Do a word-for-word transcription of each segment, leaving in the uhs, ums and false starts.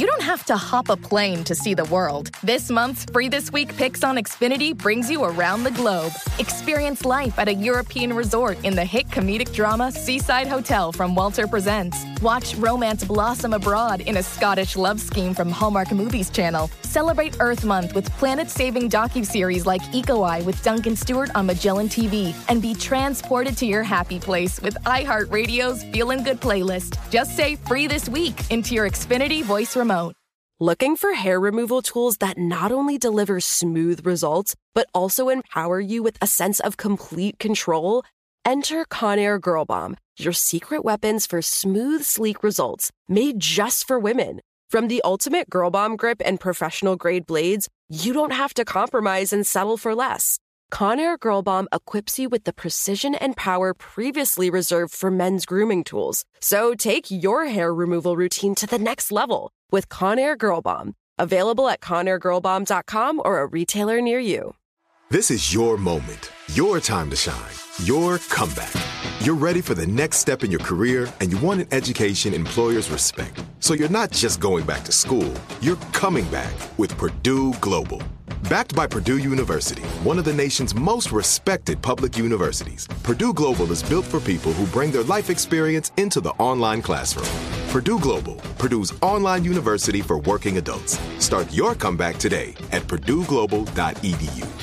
you don't have to hop a plane to see the world. This month's Free This Week Picks on Xfinity brings you around the globe. Experience life at a European resort in the hit comedic drama Seaside Hotel from Walter Presents. Watch romance blossom abroad in a Scottish love scheme from Hallmark Movies Channel. Celebrate Earth Month with planet-saving docuseries like Eco Eye with Duncan Stewart on Magellan T V. And be transported to your happy place with iHeartRadio's Feelin' Good playlist. Just say Free This Week into your Xfinity voice remote. Looking for hair removal tools that not only deliver smooth results, but also empower you with a sense of complete control? Enter Conair Girl Bomb, your secret weapons for smooth, sleek results, made just for women. From the ultimate Girl Bomb grip and professional-grade blades, you don't have to compromise and settle for less. Conair Girl Bomb equips you with the precision and power previously reserved for men's grooming tools. So take your hair removal routine to the next level with Conair Girl Bomb. Available at conair girl bomb dot com or a retailer near you. This is your moment, your time to shine, your comeback. You're ready for the next step in your career, and you want an education employers respect. So you're not just going back to school, you're coming back with Purdue Global. Backed by Purdue University, one of the nation's most respected public universities, Purdue Global is built for people who bring their life experience into the online classroom. Purdue Global, Purdue's online university for working adults. Start your comeback today at purdue global dot e d u.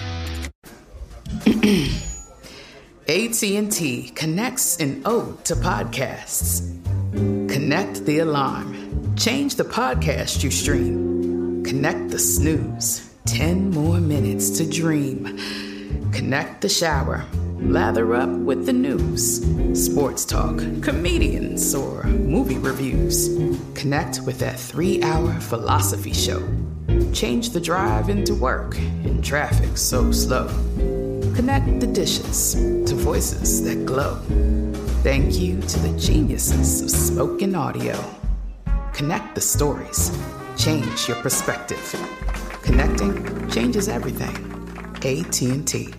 A T and T connects an ode to podcasts. Connect the alarm. Change the podcast you stream. Connect the snooze. Ten more minutes to dream. Connect the shower. Lather up with the news. Sports talk, comedians, or movie reviews. Connect with that three-hour philosophy show. Change the drive into work in traffic so slow. Connect the dishes to voices that glow. Thank you to the geniuses of spoken audio. Connect the stories. Change your perspective. Connecting changes everything. A T and T.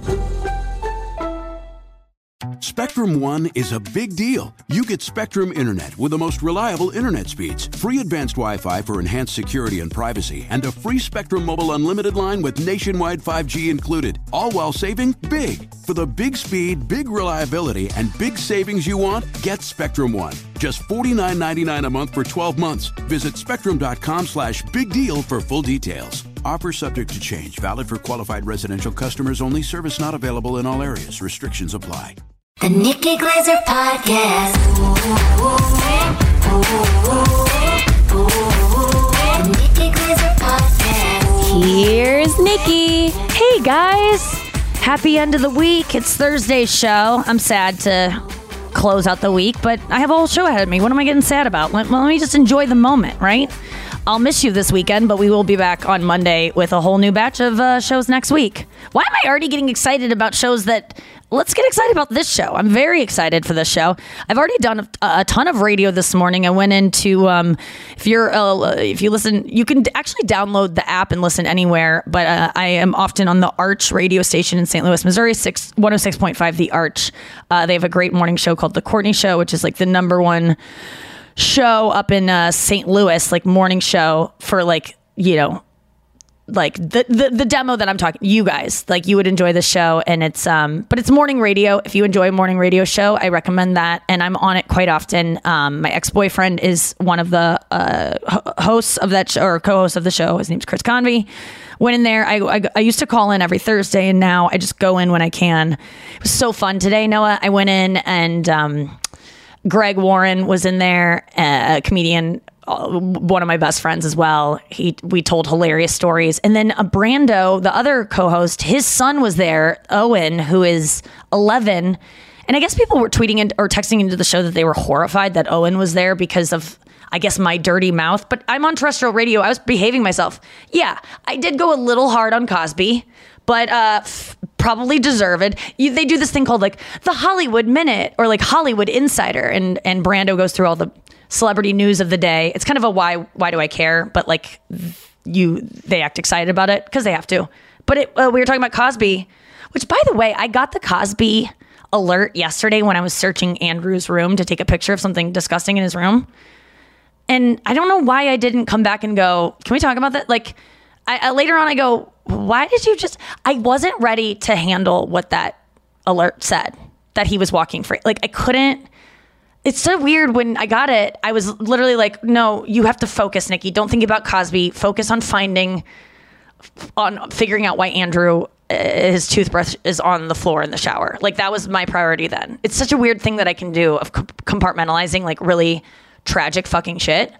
Spectrum One is a big deal. You get Spectrum Internet with the most reliable internet speeds, free advanced Wi-Fi for enhanced security and privacy, and a free Spectrum Mobile Unlimited line with nationwide five G included, all while saving big. For the big speed, big reliability, and big savings you want, get Spectrum One. Just forty-nine ninety-nine a month for twelve months. Visit spectrum.com slash big deal for full details. Offer subject to change. Valid for qualified residential customers only. Service not available in all areas. Restrictions apply. The Nikki Glaser Podcast. The Nikki Glaser Podcast. Here's Nikki. Hey guys, happy end of the week. It's Thursday's show. I'm sad to close out the week, but I have a whole show ahead of me. What am I getting sad about? Let, let me just enjoy the moment, right? I'll miss you this weekend, but we will be back on Monday with a whole new batch of uh, shows next week. Why am I already getting excited about shows that... Let's get excited about this show. I'm very excited for this show. I've already done a, a ton of radio this morning. I went into, um, if you're, uh, if you listen, you can actually download the app and listen anywhere, but uh, I am often on the Arch radio station in Saint Louis, Missouri, one oh six point five The Arch. Uh, they have a great morning show called The Courtney Show, which is like the number one show up in uh, Saint Louis, like morning show for like, you know, like the, the the demo that I'm talking, you guys, like you would enjoy the show, and it's um but it's morning radio. If you enjoy a morning radio show, I recommend that, and I'm on it quite often. Um, my ex-boyfriend is one of the uh, hosts of that show, or co-host of the show. His name's Chris Convey. Went in there. I, I I used to call in every Thursday, and now I just go in when I can. It was so fun today, Noah. I went in, and um, Greg Warren was in there, a comedian. One of my best friends as well. He we told hilarious stories, and then a Brando, the other co-host, his son was there, Owen, who is eleven, and I guess people were tweeting in, or texting into the show that they were horrified that Owen was there because of, I guess, my dirty mouth. But I'm on terrestrial radio. I was behaving myself. Yeah, I did go a little hard on Cosby, but uh, f- probably deserved. You, they do this thing called like the Hollywood Minute or like Hollywood Insider, and and Brando goes through all the celebrity news of the day. It's kind of a why why do I care, but like you they act excited about it because they have to. But it, uh, we were talking about Cosby, which, by the way, I got the Cosby alert yesterday when I was searching Andrew's room to take a picture of something disgusting in his room, And I don't know why I didn't come back and go, can we talk about that? Like I, I later on I go, why did you just, I wasn't ready to handle what that alert said, that he was walking free. Like I couldn't, it's so weird when I got it. I was literally like, no, you have to focus, Nikki. Don't think about Cosby. Focus on finding, on figuring out why Andrew, uh, his toothbrush is on the floor in the shower. Like that was my priority then. It's such a weird thing that I can do of compartmentalizing like really tragic fucking shit.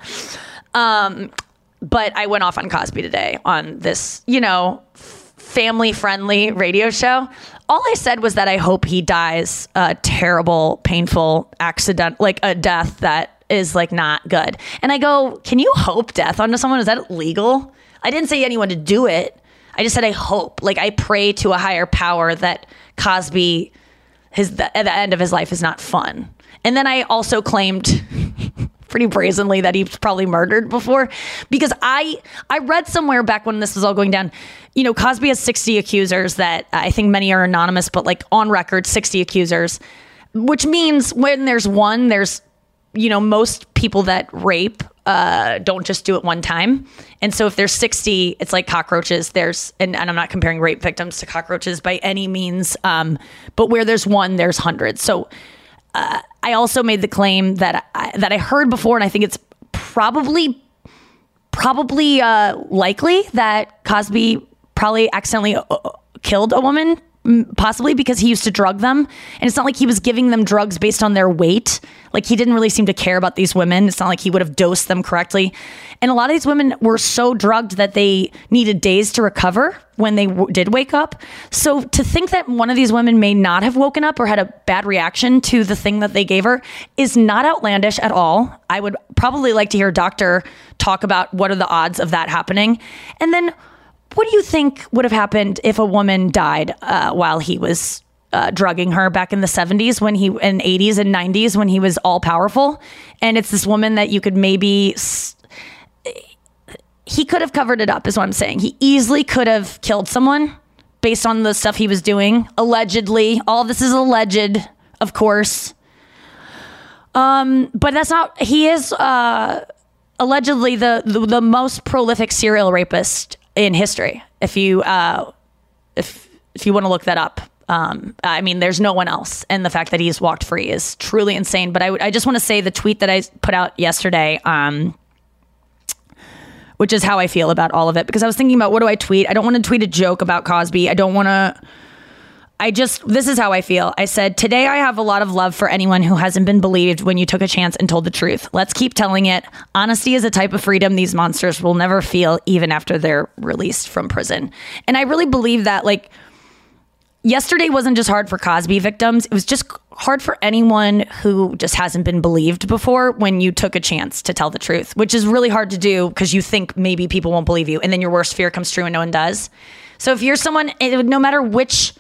Um, but I went off on Cosby today on this, you know, family friendly radio show. All I said was that I hope he dies a terrible, painful accident, like a death that is like not good. And I go, can you hope death onto someone? Is that legal? I didn't say anyone to do it. I just said, I hope, like I pray to a higher power that Cosby, his, the, at the end of his life is not fun. And then I also claimed pretty brazenly that he's probably murdered before, because I I read somewhere back when this was all going down, you know, Cosby has sixty accusers that I think many are anonymous, but like on record, sixty accusers, which means when there's one, there's, you know, most people that rape uh, don't just do it one time. And so if there's sixty, it's like cockroaches. There's, and, and I'm not comparing rape victims to cockroaches by any means, um, but where there's one, there's hundreds. So Uh, I also made the claim that I, that I heard before, and I think it's probably probably uh, likely that Cosby probably accidentally uh, killed a woman, possibly because he used to drug them. And it's not like he was giving them drugs based on their weight. Like he didn't really seem to care about these women. It's not like he would have dosed them correctly. And a lot of these women were so drugged that they needed days to recover when they w- did wake up. So to think that one of these women may not have woken up or had a bad reaction to the thing that they gave her is not outlandish at all. I would probably like to hear a doctor talk about what are the odds of that happening. And then what do you think would have happened if a woman died uh, while he was uh, drugging her back in the seventies, when he, in eighties and nineties, when he was all powerful? And it's this woman that you could maybe, he could have covered it up, is what I'm saying. He easily could have killed someone based on the stuff he was doing. Allegedly. All this is alleged, of course. Um, but that's not, he is uh, allegedly the, the, the most prolific serial rapist in history. If you, uh, if, if you want to look that up. Um, I mean, there's no one else. And the fact that he's walked free is truly insane. But I, I just want to say the tweet that I put out yesterday, um, which is how I feel about all of it, because I was thinking about, what do I tweet? I don't want to tweet a joke about Cosby. I don't want to, I just, this is how I feel. I said, today I have a lot of love for anyone who hasn't been believed when you took a chance and told the truth. Let's keep telling it. Honesty is a type of freedom these monsters will never feel, even after they're released from prison. And I really believe that, like, yesterday wasn't just hard for Cosby victims. It was just hard for anyone who just hasn't been believed before when you took a chance to tell the truth, which is really hard to do because you think maybe people won't believe you. And then your worst fear comes true and no one does. So if you're someone, no matter which,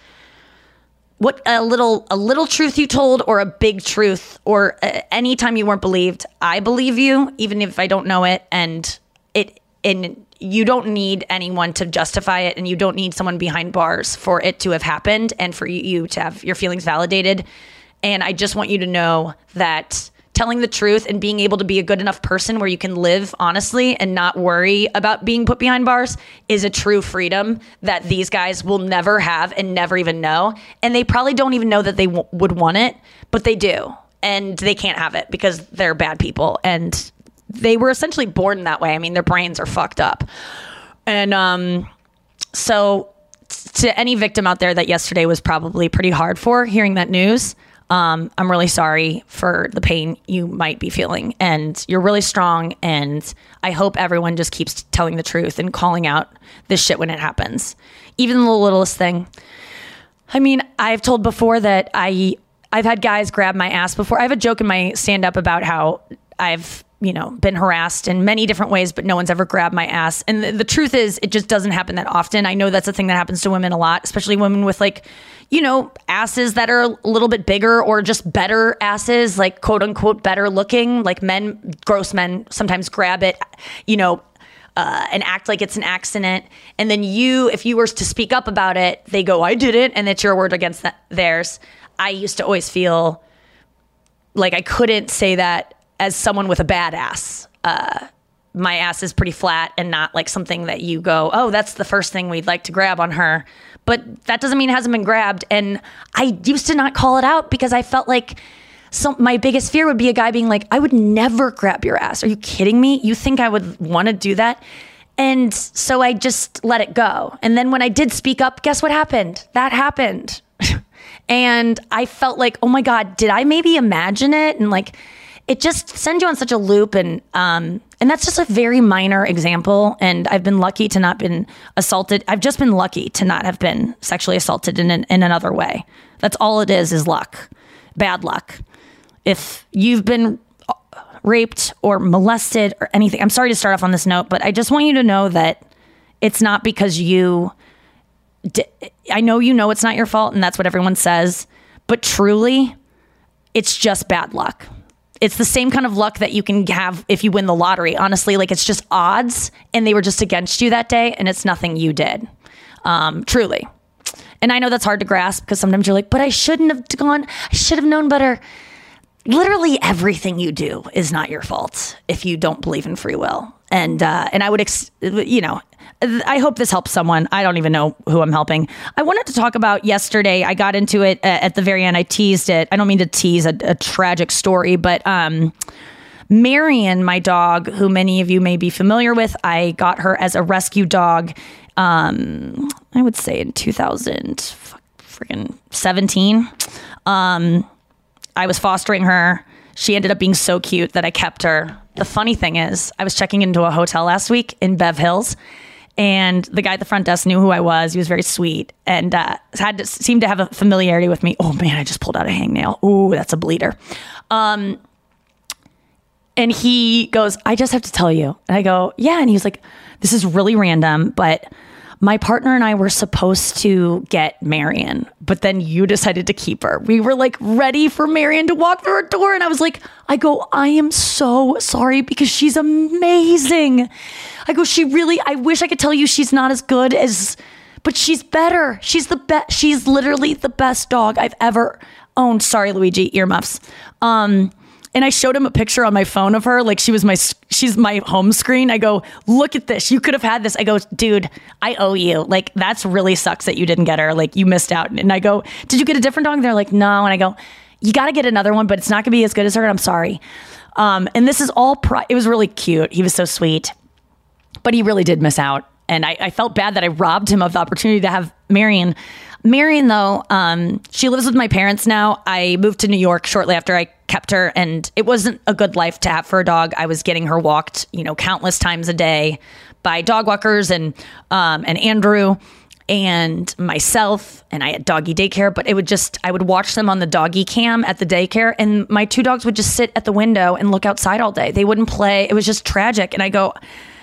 what a little, a little truth you told or a big truth, or uh, anytime you weren't believed, I believe you, even if I don't know it. And it, and you don't need anyone to justify it, and you don't need someone behind bars for it to have happened and for you to have your feelings validated. And I just want you to know that telling the truth and being able to be a good enough person where you can live honestly and not worry about being put behind bars is a true freedom that these guys will never have and never even know. And they probably don't even know that they w- would want it, but they do. And they can't have it because they're bad people. And they were essentially born that way. I mean, their brains are fucked up. And um, so t- to any victim out there that yesterday was probably pretty hard for hearing that news, Um, I'm really sorry for the pain you might be feeling, and you're really strong. And I hope everyone just keeps telling the truth and calling out this shit when it happens. Even the littlest thing. I mean, I've told before that I, I've had guys grab my ass before. I have a joke in my stand up about how I've, you know, been harassed in many different ways, but no one's ever grabbed my ass. And the, the truth is, it just doesn't happen that often. I know that's a thing that happens to women a lot, especially women with, like, you know, asses that are a little bit bigger or just better asses, like quote unquote better looking. Like men, gross men sometimes grab it, you know, uh, and act like it's an accident. And then you, if you were to speak up about it, they go, I did it. And it's your word against that, theirs. I used to always feel like I couldn't say that as someone with a bad ass. uh, my ass is pretty flat and not like something that you go, oh, that's the first thing we'd like to grab on her. But that doesn't mean it hasn't been grabbed. And I used to not call it out because I felt like some, my biggest fear would be a guy being like, I would never grab your ass. Are you kidding me? You think I would want to do that? And so I just let it go. And then when I did speak up, guess what happened? That happened. And I felt like, oh my God, did I maybe imagine it? And like, it just sends you on such a loop. And um, and that's just a very minor example. And I've been lucky to not been assaulted. I've just been lucky to not have been sexually assaulted in an, in another way. That's all it is, is luck. Bad luck. If you've been raped or molested or anything, I'm sorry to start off on this note, but I just want you to know that it's not because you, di- I know you know it's not your fault and that's what everyone says, but truly, it's just bad luck. It's the same kind of luck that you can have if you win the lottery. Honestly, like it's just odds and they were just against you that day and it's nothing you did. Um, truly. And I know that's hard to grasp because sometimes you're like, but I shouldn't have gone, I should have known better. Literally everything you do is not your fault if you don't believe in free will. And uh, and I would, ex- you know, I hope this helps someone. I don't even know who I'm helping. I wanted to talk about yesterday. I got into it at the very end. I teased it. I don't mean to tease a, a tragic story, but um, Marion, my dog, who many of you may be familiar with, I got her as a rescue dog. Um, I would say in two thousand seventeen. Um, I was fostering her. She ended up being so cute that I kept her. The funny thing is, I was checking into a hotel last week in Bev Hills, and the guy at the front desk knew who I was. He was very sweet and uh, had to, seemed to have a familiarity with me. Oh man, I just pulled out a hangnail. Ooh, that's a bleeder. Um, and he goes, I just have to tell you. And I go, yeah. And he was like, this is really random, but my partner and I were supposed to get Marion, but then you decided to keep her. We were like ready for Marion to walk through our door. And I was like, I go, I am so sorry because she's amazing. I go, she really, I wish I could tell you she's not as good as, but she's better. She's the best. She's literally the best dog I've ever owned. Sorry, Luigi, earmuffs. Um, And I showed him a picture on my phone of her. Like she was my, she's my home screen. I go, look at this. You could have had this. I go, dude, I owe you. Like, that's really sucks that you didn't get her. Like you missed out. And I go, did you get a different dog? And they're like, no. And I go, you got to get another one, but it's not gonna be as good as her. I'm sorry. Um, and this is all, pri- it was really cute. He was so sweet, but he really did miss out. And I, I felt bad that I robbed him of the opportunity to have Marion. Marion, though, um, she lives with my parents now. I moved to New York shortly after I kept her, and it wasn't a good life to have for a dog. I was getting her walked, you know, countless times a day by dog walkers and um, and Andrew and myself, and I had doggy daycare, but it would just, I would watch them on the doggy cam at the daycare, and my two dogs would just sit at the window and look outside all day. They wouldn't play. It was just tragic. And I go,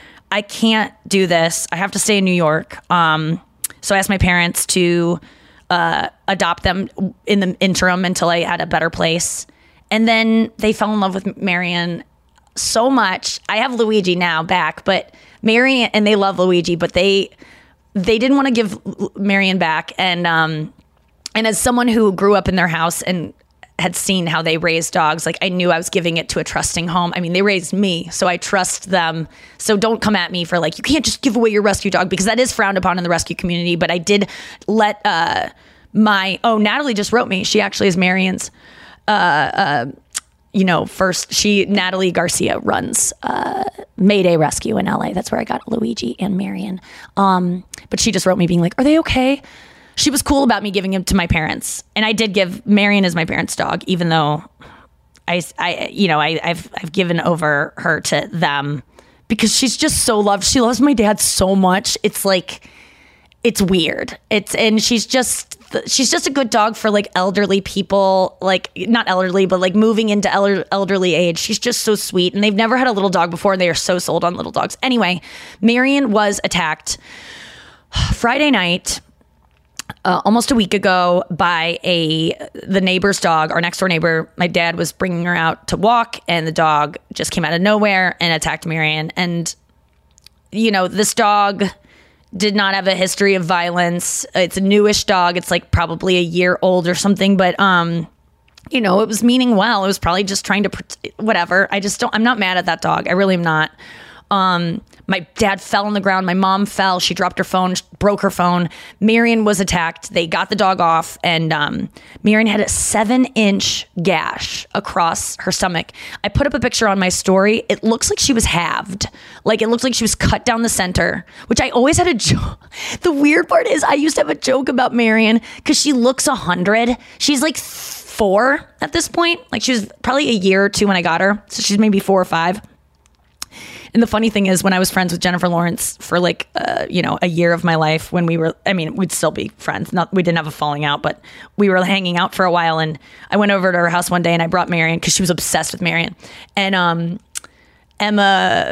I can't do this. I have to stay in New York. Um, so I asked my parents to uh, adopt them in the interim until I had a better place. And then they fell in love with Marion so much. I have Luigi now back, but Marion, and they love Luigi, but they they didn't want to give Marion back. And um, and as someone who grew up in their house and had seen how they raised dogs, like I knew I was giving it to a trusting home. I mean, they raised me, so I trust them. So don't come at me for like, you can't just give away your rescue dog, because that is frowned upon in the rescue community. But I did let uh, my, oh, Natalie just wrote me. She actually is Marion's, uh, uh, you know, first, she, Natalie Garcia runs uh, Mayday Rescue in L A. That's where I got Luigi and Marion. Um, but she just wrote me being like, are they okay? She was cool about me giving him to my parents. And I did give Marion as my parents' dog, even though I, I you know, I, I've, I've given over her to them because she's just so loved. She loves my dad so much. It's like, it's weird. It's, and she's just, she's just a good dog for like elderly people, like not elderly, but like moving into elder, elderly age. She's just so sweet. And they've never had a little dog before, and they are so sold on little dogs. Anyway, Marion was attacked Friday night. Uh, almost a week ago by a the neighbor's dog, our next door neighbor. My dad was bringing her out to walk, and the dog just came out of nowhere and attacked Marion. And, you know, this dog did not have a history of violence. It's a newish dog. It's like probably a year old or something. But um, you know, it was meaning well. It was probably just trying to, whatever. I just don't, I'm not mad at that dog. I really am not. Um, my dad fell on the ground. My mom fell. She dropped her phone, broke her phone. Marion was attacked. They got the dog off, and um, Marion had a seven inch gash across her stomach. I put up a picture on my story. It looks like she was halved. Like, it looks like she was cut down the center, which I always had a joke. The weird part is I used to have a joke about Marion because she looks a hundred. She's like four at this point. Like, she was probably a year or two when I got her. So she's maybe four or five. And the funny thing is, when I was friends with Jennifer Lawrence for like, uh, you know, a year of my life, when we were, I mean, we'd still be friends. Not, we didn't have a falling out, but we were hanging out for a while. And I went over to her house one day and I brought Marion because she was obsessed with Marion. And um, Emma,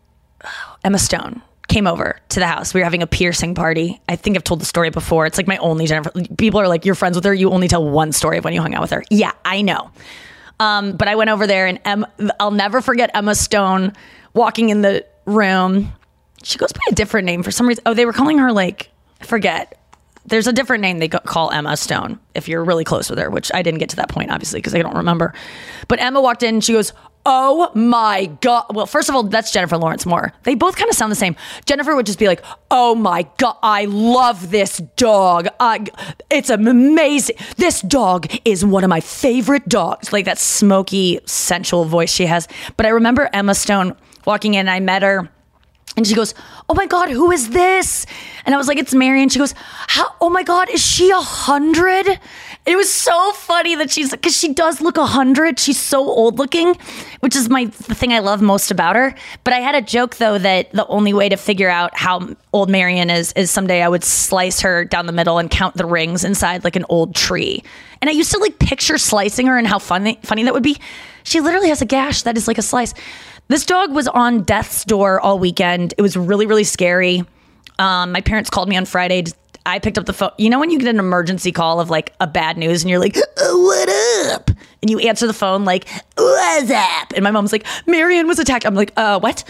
Emma Stone came over to the house. We were having a piercing party. I think I've told the story before. It's like my only Jennifer. People are like, you're friends with her. You only tell one story of when you hung out with her. Yeah, I know. Um, but I went over there and Emma, I'll never forget Emma Stone walking in the room. She goes by a different name for some reason. Oh, they were calling her like, I forget. There's a different name they call Emma Stone if you're really close with her, which I didn't get to that point, obviously, because I don't remember. But Emma walked in and she goes, oh my God. Well, first of all, that's Jennifer Lawrence Moore. They both kind of sound the same. Jennifer would just be like, oh my God, I love this dog. I, it's amazing. This dog is one of my favorite dogs. Like that smoky, sensual voice she has. But I remember Emma Stone walking in, I met her and she goes, oh my God, who is this? And I was like, it's Marion. She goes, how, oh my God, is she a hundred? It was so funny that she's, because she does look a hundred. She's so old looking, which is my the thing I love most about her. But I had a joke though that the only way to figure out how old Marion is is someday I would slice her down the middle and count the rings inside like an old tree. And I used to like picture slicing her and how funny funny that would be. She literally has a gash that is like a slice. This dog was on death's door all weekend. It was really, really scary. Um, my parents called me on Friday. To, I picked up the phone. You know when you get an emergency call of like a bad news and you're like, oh, what up? And you answer the phone like, what's up? And my mom's like, Marion was attacked. I'm like, uh, what?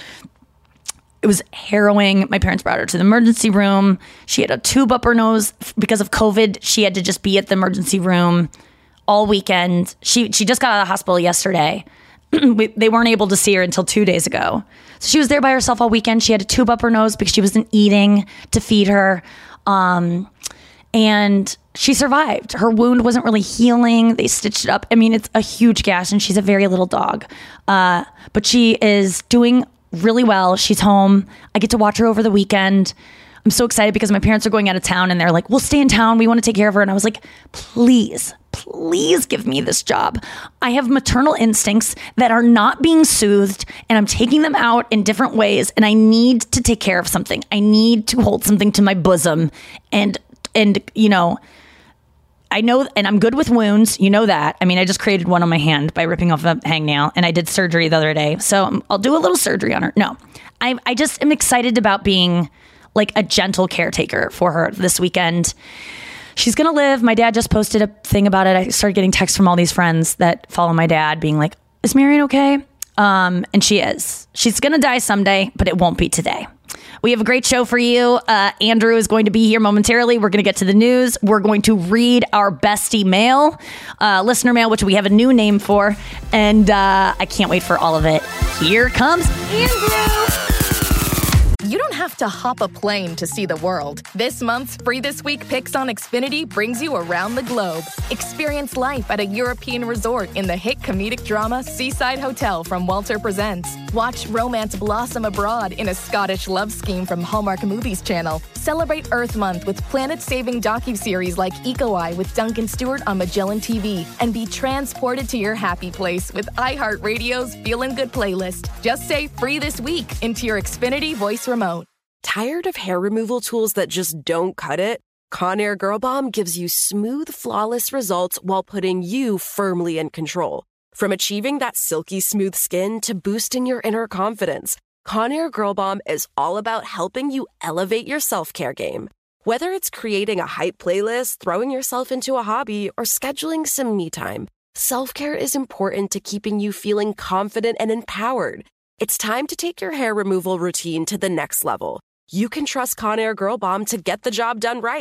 It was harrowing. My parents brought her to the emergency room. She had a tube up her nose because of COVID. She had to just be at the emergency room all weekend. She, she just got out of the hospital yesterday. We, they weren't able to see her until two days ago. So she was there by herself all weekend. She had a tube up her nose because she wasn't eating to feed her. Um, and she survived. Her wound wasn't really healing. They stitched it up. I mean, it's a huge gash and she's a very little dog. Uh, but she is doing really well. She's home. I get to watch her over the weekend. I'm so excited because my parents are going out of town and they're like, we'll stay in town. We want to take care of her. And I was like, please, please give me this job. I have maternal instincts that are not being soothed and I'm taking them out in different ways. And I need to take care of something. I need to hold something to my bosom. And, and, you know, I know, and I'm good with wounds. You know that. I mean, I just created one on my hand by ripping off a hangnail and I did surgery the other day. So I'll do a little surgery on her. No, I, I just am excited about being like a gentle caretaker for her this weekend. She's going to live. My dad just posted a thing about it. I started getting texts from all these friends that follow my dad being like, is Marion okay? Um, and she is. She's going to die someday, but it won't be today. We have a great show for you. Uh, Andrew is going to be here momentarily. We're going to get to the news. We're going to read our bestie mail, uh, listener mail, which we have a new name for. And uh, I can't wait for all of it. Here comes Andrew. You don't have to hop a plane to see the world. This month's Free This Week Picks on Xfinity brings you around the globe. Experience life at a European resort in the hit comedic drama Seaside Hotel from Walter Presents. Watch romance blossom abroad in a Scottish love scheme from Hallmark Movies Channel. Celebrate Earth Month with planet-saving docuseries like Eco Eye with Duncan Stewart on Magellan T V. And be transported to your happy place with iHeartRadio's Feelin' Good playlist. Just say Free This Week into your Xfinity voice remote. Tired of hair removal tools that just don't cut it? Conair Girl Bomb gives you smooth, flawless results while putting you firmly in control. From achieving that silky smooth skin to boosting your inner confidence, Conair Girl Bomb is all about helping you elevate your self-care game. Whether it's creating a hype playlist, throwing yourself into a hobby, or scheduling some me time, self-care is important to keeping you feeling confident and empowered. It's time to take your hair removal routine to the next level. You can trust Conair Girl Bomb to get the job done right.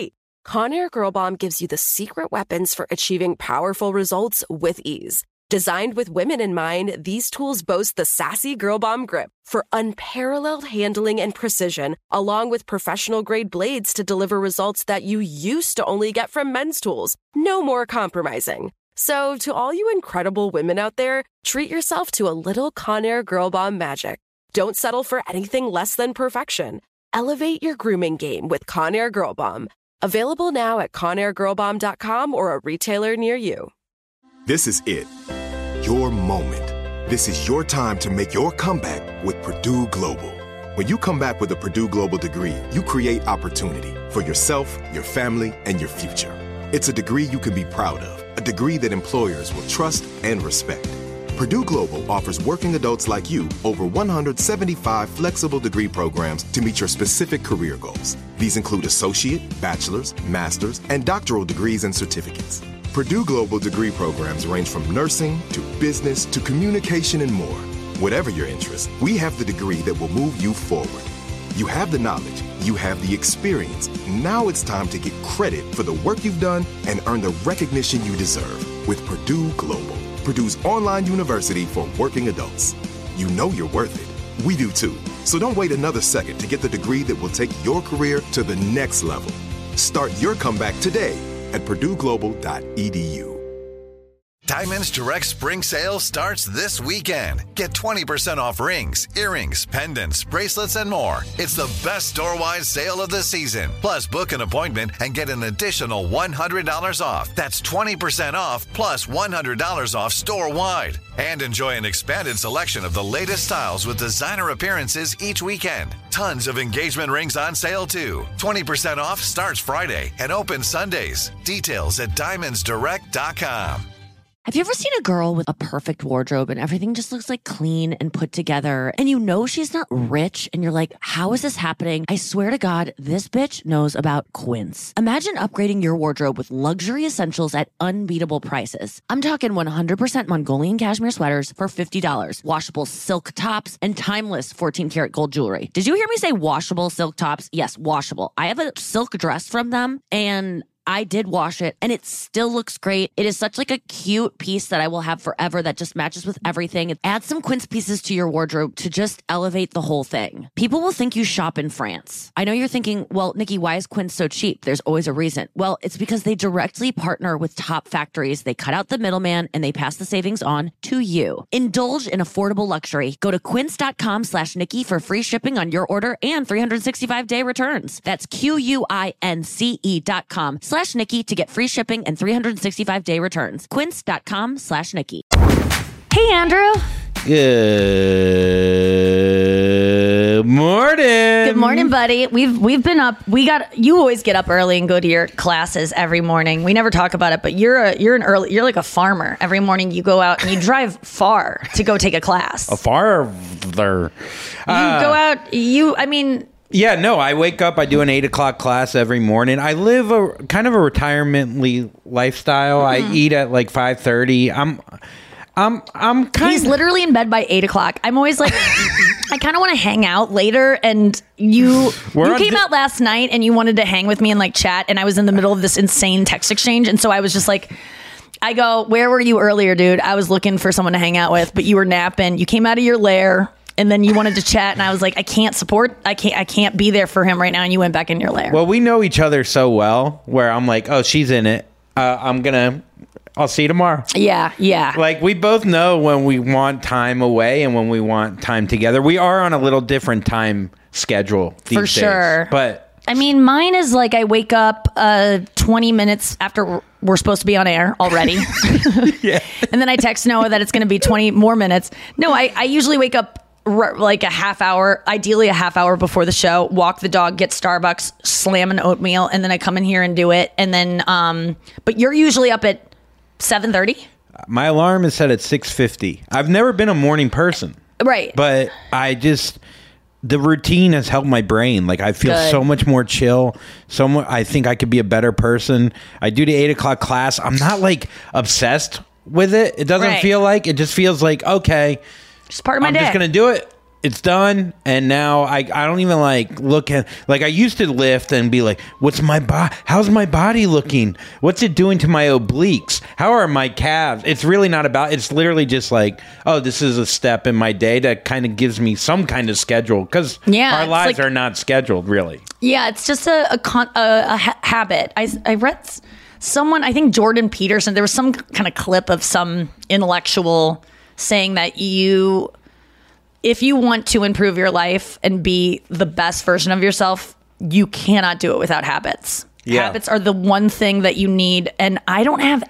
Conair Girl Bomb gives you the secret weapons for achieving powerful results with ease. Designed with women in mind, these tools boast the sassy Girl Bomb grip for unparalleled handling and precision, along with professional-grade blades to deliver results that you used to only get from men's tools. No more compromising. So, to all you incredible women out there, treat yourself to a little Conair Girl Bomb magic. Don't settle for anything less than perfection. Elevate your grooming game with Conair Girl Bomb. Available now at conair girl bomb dot com or a retailer near you. This is it. Your moment. This is your time to make your comeback with Purdue Global. When you come back with a Purdue Global degree, you create opportunity for yourself, your family, and your future. It's a degree you can be proud of, a degree that employers will trust and respect. Purdue Global offers working adults like you over one hundred seventy-five flexible degree programs to meet your specific career goals. These include associate, bachelor's, master's, and doctoral degrees and certificates. Purdue Global degree programs range from nursing to business to communication and more. Whatever your interest, we have the degree that will move you forward. You have the knowledge, you have the experience. Now it's time to get credit for the work you've done and earn the recognition you deserve with Purdue Global, Purdue's online university for working adults. You know you're worth it. We do too. So don't wait another second to get the degree that will take your career to the next level. Start your comeback today at purdue global dot e d u. Diamonds Direct Spring Sale starts this weekend. Get twenty percent off rings, earrings, pendants, bracelets, and more. It's the best store-wide sale of the season. Plus, book an appointment and get an additional one hundred dollars off. That's twenty percent off plus one hundred dollars off store-wide. And enjoy an expanded selection of the latest styles with designer appearances each weekend. Tons of engagement rings on sale, too. twenty percent off starts Friday and opens Sundays. Details at diamonds direct dot com. Have you ever seen a girl with a perfect wardrobe and everything just looks like clean and put together and you know she's not rich and you're like, how is this happening? I swear to God, this bitch knows about Quince. Imagine upgrading your wardrobe with luxury essentials at unbeatable prices. I'm talking one hundred percent Mongolian cashmere sweaters for fifty dollars, washable silk tops, and timeless fourteen karat gold jewelry. Did you hear me say washable silk tops? Yes, washable. I have a silk dress from them and I did wash it and it still looks great. It is such like a cute piece that I will have forever that just matches with everything. Add some Quince pieces to your wardrobe to just elevate the whole thing. People will think you shop in France. I know you're thinking, well, Nikki, why is Quince so cheap? There's always a reason. Well, it's because they directly partner with top factories. They cut out the middleman and they pass the savings on to you. Indulge in affordable luxury. Go to quince.com slash Nikki for free shipping on your order and three hundred sixty-five day returns. That's Q-U-I-N-C-E dot com slash Nikki to get free shipping and three hundred sixty-five day returns. Quince.com slash Nikki. Hey, Andrew. Good morning. Good morning, buddy. We've we've been up. We got you always get up early and go to your classes every morning. We never talk about it, but you're a you're an early you're like a farmer. Every morning you go out and you drive far to go take a class. A farther. You uh, go out. You. I mean. Yeah, no, I wake up, I do an eight o'clock class every morning. I live a kind of a retirement-ly lifestyle. Mm-hmm. I eat at like five thirty. I'm I'm I'm kind He's literally in bed by eight o'clock. I'm always like I kind of want to hang out later, and you We're you came di- out last night and you wanted to hang with me and like chat, and I was in the middle of this insane text exchange, and so I was just like I go, "Where were you earlier, dude? I was looking for someone to hang out with, but you were napping. You came out of your lair." And then you wanted to chat, and I was like, I can't support, I can't, I can't be there for him right now. And you went back in your lair. Well, we know each other so well, where I'm like, oh, she's in it. Uh, I'm gonna, I'll see you tomorrow. Yeah, yeah. Like we both know when we want time away and when we want time together. We are on a little different time schedule these for sure. days, but I mean, mine is like I wake up uh, twenty minutes after we're supposed to be on air already. Yeah. And then I text Noah that it's going to be twenty more minutes. No, I, I usually wake up like a half hour, ideally a half hour before the show, walk the dog, get Starbucks, slam an oatmeal, and then I come in here and do it. And then, um, but you're usually up at seven thirty? My alarm is set at six fifty. I've never been a morning person. Right. But I just, the routine has helped my brain. Like I feel Good. so much more chill. So much, I think I could be a better person. I do the eight o'clock class. I'm not like obsessed with it. It doesn't Right. feel like, it just feels like, okay, Just part of my I'm day. just going to do it. it's done, and now I I don't even like look at like I used to lift and be like, what's my body? How's my body looking? What's it doing to my obliques? How are my calves? It's really not about. It's literally just like, oh, this is a step in my day that kind of gives me some kind of schedule because Yeah, our it's lives like- are not scheduled really. Yeah, it's just a a, con- a, a ha- habit. I I read s- someone, I think Jordan Peterson. There was some kind of clip of some intellectual saying that you. If you want to improve your life and be the best version of yourself, you cannot do it without habits. Yeah. Habits are the one thing that you need. And I don't have,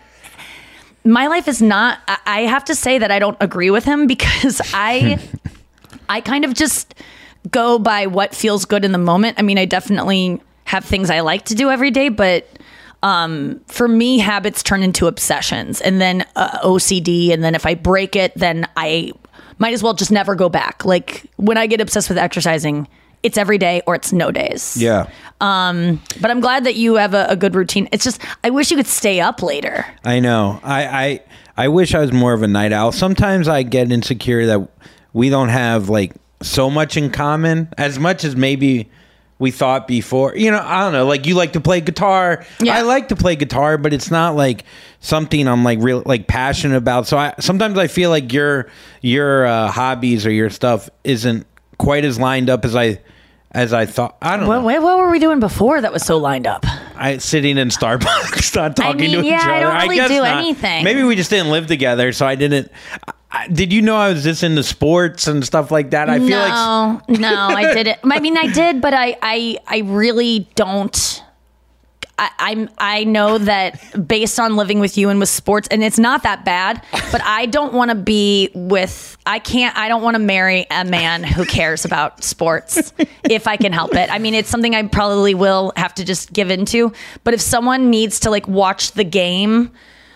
my life is not, I- I have to say that I don't agree with him because I, I kind of just go by what feels good in the moment. I mean, I definitely have things I like to do every day, but um, for me, habits turn into obsessions and then uh, O C D. And then if I break it, then I might as well just never go back. Like when I get obsessed with exercising, it's every day or it's no days. Yeah. Um, but I'm glad that you have a, a good routine. It's just, I wish you could stay up later. I know. I, I I wish I was more of a night owl. Sometimes I get insecure that we don't have like so much in common as much as maybe we thought before. You know, I don't know. Like you like to play guitar. Yeah. I like to play guitar, but it's not like something I'm like real like passionate about. So I sometimes I feel like your your uh, hobbies or your stuff isn't quite as lined up as I as I thought. I don't What, know. what, what were we doing before that was so lined up? I sitting in Starbucks, not talking mean, to yeah, each other. I don't really guess do not. anything. Maybe we just didn't live together, so I didn't. I, did you know I was just into sports and stuff like that? I feel like No, no, I didn't. I mean, I did, but I, I, I really don't. I, I'm. I know that based on living with you and with sports, and it's not that bad. But I don't want to be with. I can't. I don't want to marry a man who cares about sports if I can help it. I mean, it's something I probably will have to just give into. But if someone needs to like watch the game,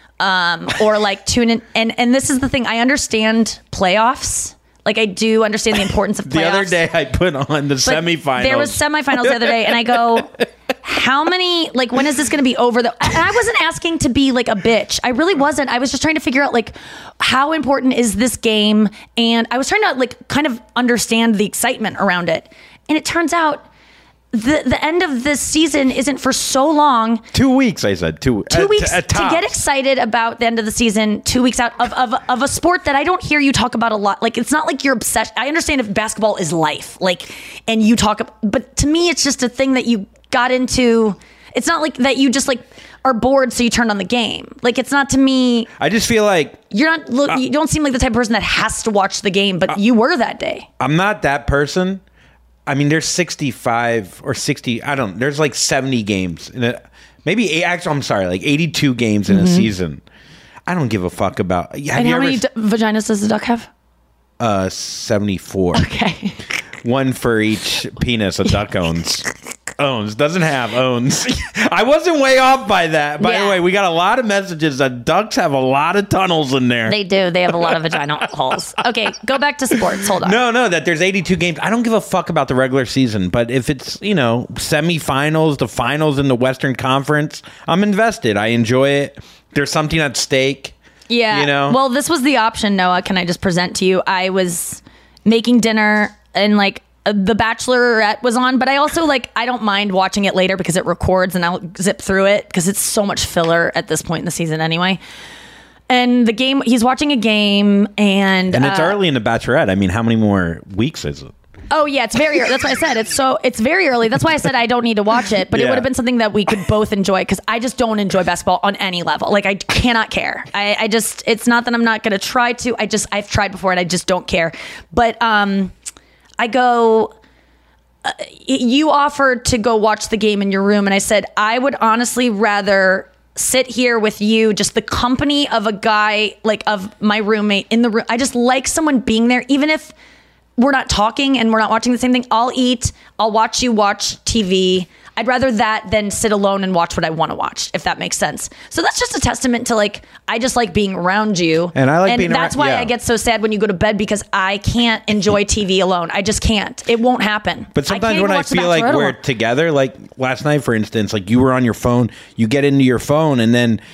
um, or like tune in, and and this is the thing. I understand playoffs. Like I do understand the importance of playoffs. the other day I put on the But semifinals. There was semifinals the other day, and I go, how many, like, when is this going to be over? The, and I wasn't asking to be like a bitch. I really wasn't. I was just trying to figure out, like, how important is this game? And I was trying to, like, kind of understand the excitement around it. And it turns out the the end of this season isn't for so long. Two weeks, I said. Two, Two uh, weeks t- uh, to tops. get excited about the end of the season, two weeks out of, of, of a sport that I don't hear you talk about a lot. Like, it's not like you're obsessed. I understand if basketball is life, like, and you talk, but to me, it's just a thing that you got into. It's not like that you just like are bored, so you turned on the game. Like, it's not to me. I just feel like You're not, look, Uh, you don't seem like the type of person that has to watch the game, but you were that day. I'm not that person. I mean, there's sixty-five or sixty. I don't. There's like seventy games in a maybe. eight, actually, I'm sorry, like eighty-two games in a season. I don't give a fuck about. Have And you how ever many s- d- vaginas does the duck have? uh, seventy-four. Okay. One for each penis a duck owns. Owns doesn't have owns. I wasn't way off by that. By Yeah. the way, we got a lot of messages that ducks have a lot of tunnels in there. They do. They have a lot of vaginal holes. Okay, go back to sports. Hold on. No, no, that there's eighty-two games. I don't give a fuck about the regular season, but if it's, you know, semifinals, the finals in the Western Conference, I'm invested. I enjoy it. There's something at stake. Yeah. You know? Well, this was the option, Noah. Can I just present to you? I was making dinner and like uh, The Bachelorette was on, but I also like, I don't mind watching it later because it records and I'll zip through it because it's so much filler at this point in the season anyway. And the game, he's watching a game and. And it's uh, early in the Bachelorette. I mean, how many more weeks is it? Oh yeah, it's very early. That's why I said it's so it's very early. That's why I said I don't need to watch it, but it Yeah. would have been something that we could both enjoy because I just don't enjoy basketball on any level. Like I cannot care. I, I just it's not that I'm not going to try to. I just I've tried before and I just don't care. But um, I go. Uh, you offered to go watch the game in your room, and I said I would honestly rather sit here with you, just the company of a guy like of my roommate in the room. I just like someone being there, even if we're not talking and we're not watching the same thing. I'll eat. I'll watch you watch T V. I'd rather that than sit alone and watch what I want to watch, if that makes sense. So that's just a testament to like, I just like being around you. And I like and being that's around- why yeah. I get so sad when you go to bed because I can't enjoy T V alone. I just can't. It won't happen. But sometimes can't when even I watch The feel like Bachelorette we're alone. together, like last night, for instance, like you were on your phone, you get into your phone, and then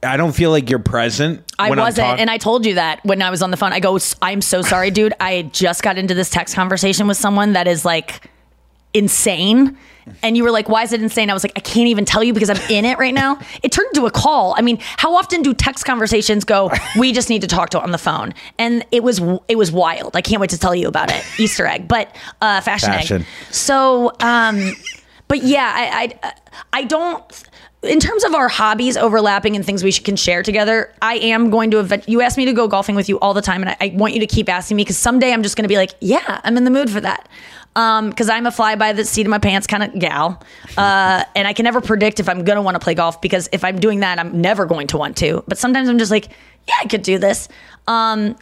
I don't feel like you're present. I when I'm wasn't, talk- and I told you that when I was on the phone. I go, I'm so sorry, dude. I just got into this text conversation with someone that is like insane. And you were like, why is it insane? I was like, I can't even tell you because I'm in it right now. It turned into a call. I mean, how often do text conversations go, we just need to talk to on the phone? And it was it was wild. I can't wait to tell you about it. Easter egg, but uh, fashion, Fashion. egg. So, um, but yeah, I, I, I don't... In terms of our hobbies overlapping and things we should, can share together, I am going to event. You ask me to go golfing with you all the time, and I, I want you to keep asking me because someday I'm just going to be like, yeah, I'm in the mood for that. Because um, I'm a fly by the seat of my pants kind of gal. Uh, and I can never predict if I'm going to want to play golf because if I'm doing that, I'm never going to want to. But sometimes I'm just like, yeah, I could do this. Um,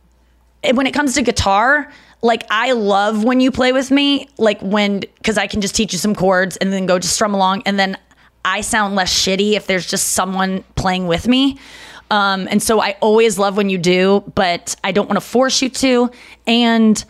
and when it comes to guitar, like I love when you play with me, like when, because I can just teach you some chords and then go just strum along, and then I sound less shitty if there's just someone playing with me. Um, and so I always love when you do, but I don't want to force you to. And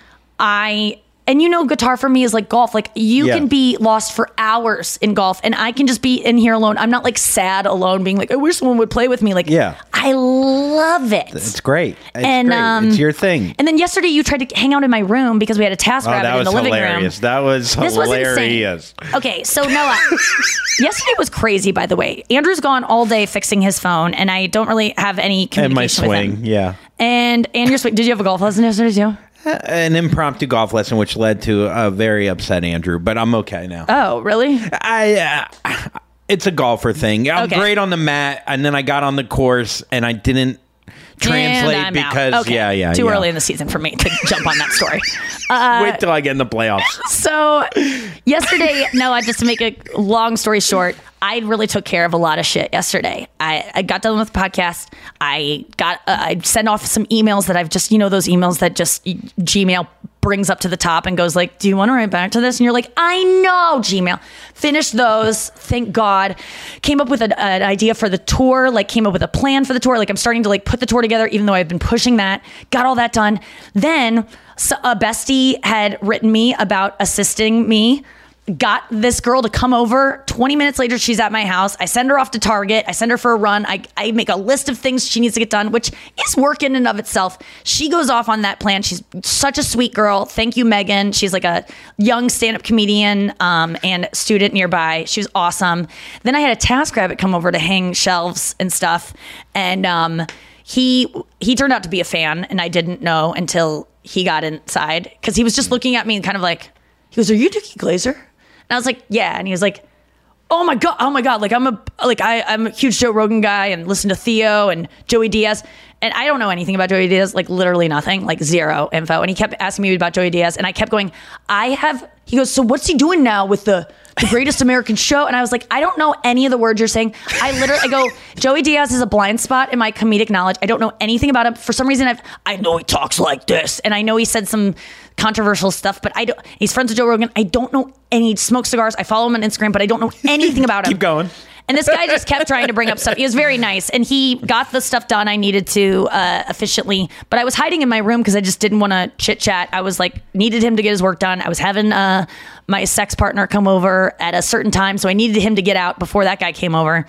I, and you know, guitar for me is like golf. Like you Yeah. can be lost for hours in golf and I can just be in here alone. I'm not like sad alone being like, I wish someone would play with me. Like, Yeah. I love it. It's great. It's And, great. um, It's your thing. And then yesterday you tried to hang out in my room because we had a task Oh, rabbit that in was the living hilarious. room. That was This was hilarious. insane. Okay, so Noah, yesterday was crazy, by the way. Andrew's gone all day fixing his phone, and I don't really have any And communication my with swing, him. yeah. And and your swing. Did you have a golf lesson yesterday too? An impromptu golf lesson, which led to a very upset Andrew, but I'm okay now. Oh, really? I. Uh, it's a golfer thing. I'm Okay. great on the mat, and then I got on the course, and I didn't translate And I'm out. because Okay. yeah, yeah, too yeah. early in the season for me to jump on that story. Uh, Wait till I get in the playoffs. So yesterday, Noah, just to make a long story short, I really took care of a lot of shit yesterday. I, I got done with the podcast. I got uh, I sent off some emails that I've just, you know, those emails that just Gmail brings up to the top and goes like, do you want to write back to this? And you're like, I know, Gmail. Finished those. Thank God. Came up with an, an idea for the tour, like came up with a plan for the tour. Like I'm starting to like put the tour together, even though I've been pushing that. Got all that done. Then so a bestie had written me about assisting me. Got this girl to come over. twenty minutes later, she's at my house. I send her off to Target. I send her for a run. I, I make a list of things she needs to get done, which is work in and of itself. She goes off on that plan. She's such a sweet girl. Thank you, Megan. She's like a young stand-up comedian um, and student nearby. She was awesome. Then I had a TaskRabbit come over to hang shelves and stuff. And um, he he turned out to be a fan, and I didn't know until he got inside because he was just looking at me and kind of like, he goes, are you Nikki Glazer? And I was like, yeah. And he was like, oh my God, oh my God. Like I'm a, like I, I'm a huge Joe Rogan guy and listen to Theo and Joey Diaz. And I don't know anything about Joey Diaz, like literally nothing, like zero info. And he kept asking me about Joey Diaz and I kept going, I have, he goes, so what's he doing now with the, the Greatest American Show? And I was like, I don't know any of the words you're saying. I literally, I go, Joey Diaz is a blind spot in my comedic knowledge. I don't know anything about him. For some reason, I've, I know he talks like this. And I know he said some controversial stuff, but I don't, he's friends with Joe Rogan. I don't know any, smokes cigars. I follow him on Instagram, but I don't know anything about him. Keep going. And this guy just kept trying to bring up stuff. He was very nice. And he got the stuff done I needed to uh, efficiently. But I was hiding in my room because I just didn't want to chit chat. I was like, needed him to get his work done. I was having uh, my sex partner come over at a certain time. So I needed him to get out before that guy came over.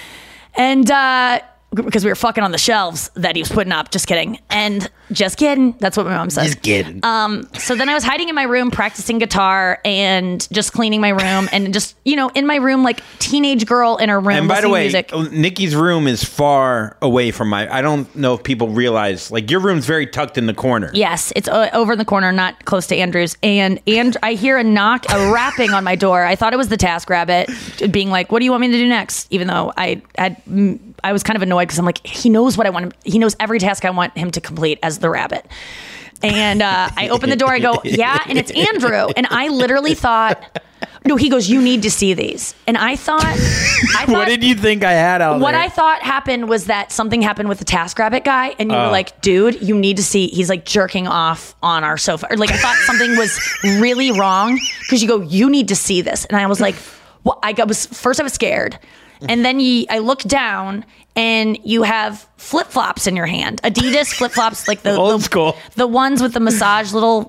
And uh, because we were fucking on the shelves that he was putting up. Just kidding. And just kidding. That's what my mom says. Just kidding. Um, so then I was hiding in my room, practicing guitar and just cleaning my room and just, you know, in my room, like teenage girl in her room. And by the way, music. Nikki's room is far away from my, I don't know if people realize, like your room's very tucked in the corner. Yes, it's uh, over in the corner, not close to Andrew's. And and I hear a knock, a rapping on my door. I thought it was the TaskRabbit being like, what do you want me to do next? Even though I had, I was kind of annoyed because I'm like, he knows what I want him, he knows every task I want him to complete as the rabbit. And uh, I open the door, I go, yeah, and it's Andrew. And I literally thought, no, he goes, you need to see these. And I thought, I thought What did you think I had out what there? I thought happened was that something happened with the TaskRabbit guy, and you Oh. were like, dude, you need to see, he's like jerking off on our sofa. Or like, I thought something was really wrong because you go, you need to see this. And I was like, well, I was, first I was scared. And then you, I look down and you have flip flops in your hand, Adidas flip flops, like the Old the, school. the ones with the massage little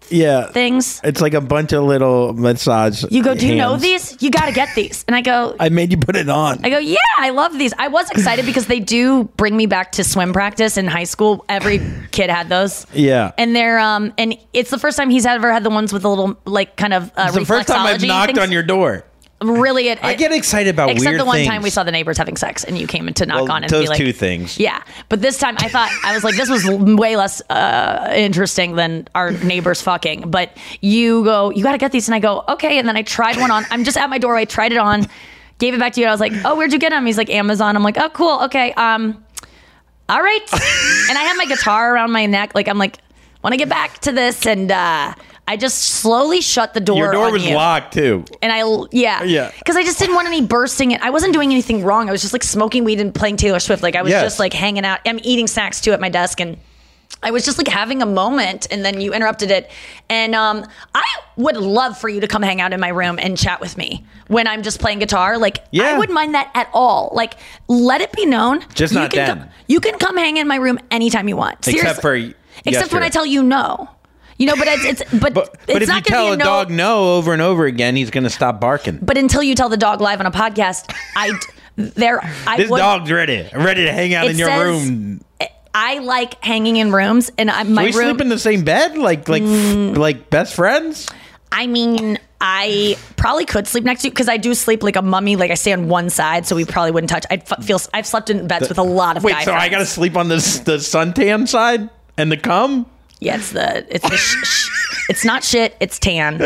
yeah things. It's like a bunch of little massage. You go, do you know hands. these? You got to get these. And I go, I made you put it on. I go, yeah, I love these. I was excited because they do bring me back to swim practice in high school. Every kid had those. Yeah. And they're um and it's the first time he's ever had the ones with a little like kind of uh, It's the first time I've reflexology knocked things. on your door. Really, it, I get excited about except weird the one things. time we saw the neighbors having sex and you came in to knock Well, on and those be like, two things. Yeah, but this time I thought I was like, this was way less uh, interesting than our neighbors fucking. But you go, you got to get these, and I go, okay. And then I tried one on. I'm just at my doorway, tried it on, gave it back to you. And I was like, oh, where'd you get them? He's like, Amazon. I'm like, oh, cool, okay. Um, all right. And I have my guitar around my neck, like I'm like, want to get back to this, and uh, I just slowly shut the door. Your door on was you. locked too. And I, yeah. Yeah. Because I just didn't want any bursting it. I wasn't doing anything wrong. I was just like smoking weed and playing Taylor Swift. Like I was Yes. just like hanging out. I'm eating snacks too at my desk. And I was just like having a moment. And then you interrupted it. And um, I would love for you to come hang out in my room and chat with me when I'm just playing guitar. Like Yeah. I wouldn't mind that at all. Like let it be known. Just you not can then. Come, you can come hang in my room anytime you want. Except for Seriously. Except when yesterday. I tell you no. You know, but it's, it's but, But, it's but if not you gonna tell be a a no. dog no over and over again, he's going to stop barking. But until you tell the dog live on a podcast, I there I This would, dog's ready, ready to hang out it in your says- room. I like hanging in rooms, and I, my we room. sleep in the same bed, like like like best friends. I mean, I probably could sleep next to you because I do sleep like a mummy. Like I stay on one side, so we probably wouldn't touch. I feel I've slept in beds with a lot of Wait, guy so I friends. got to sleep on the the suntan side and the cum? Yeah, it's the it's the sh- sh- it's not shit. It's tan.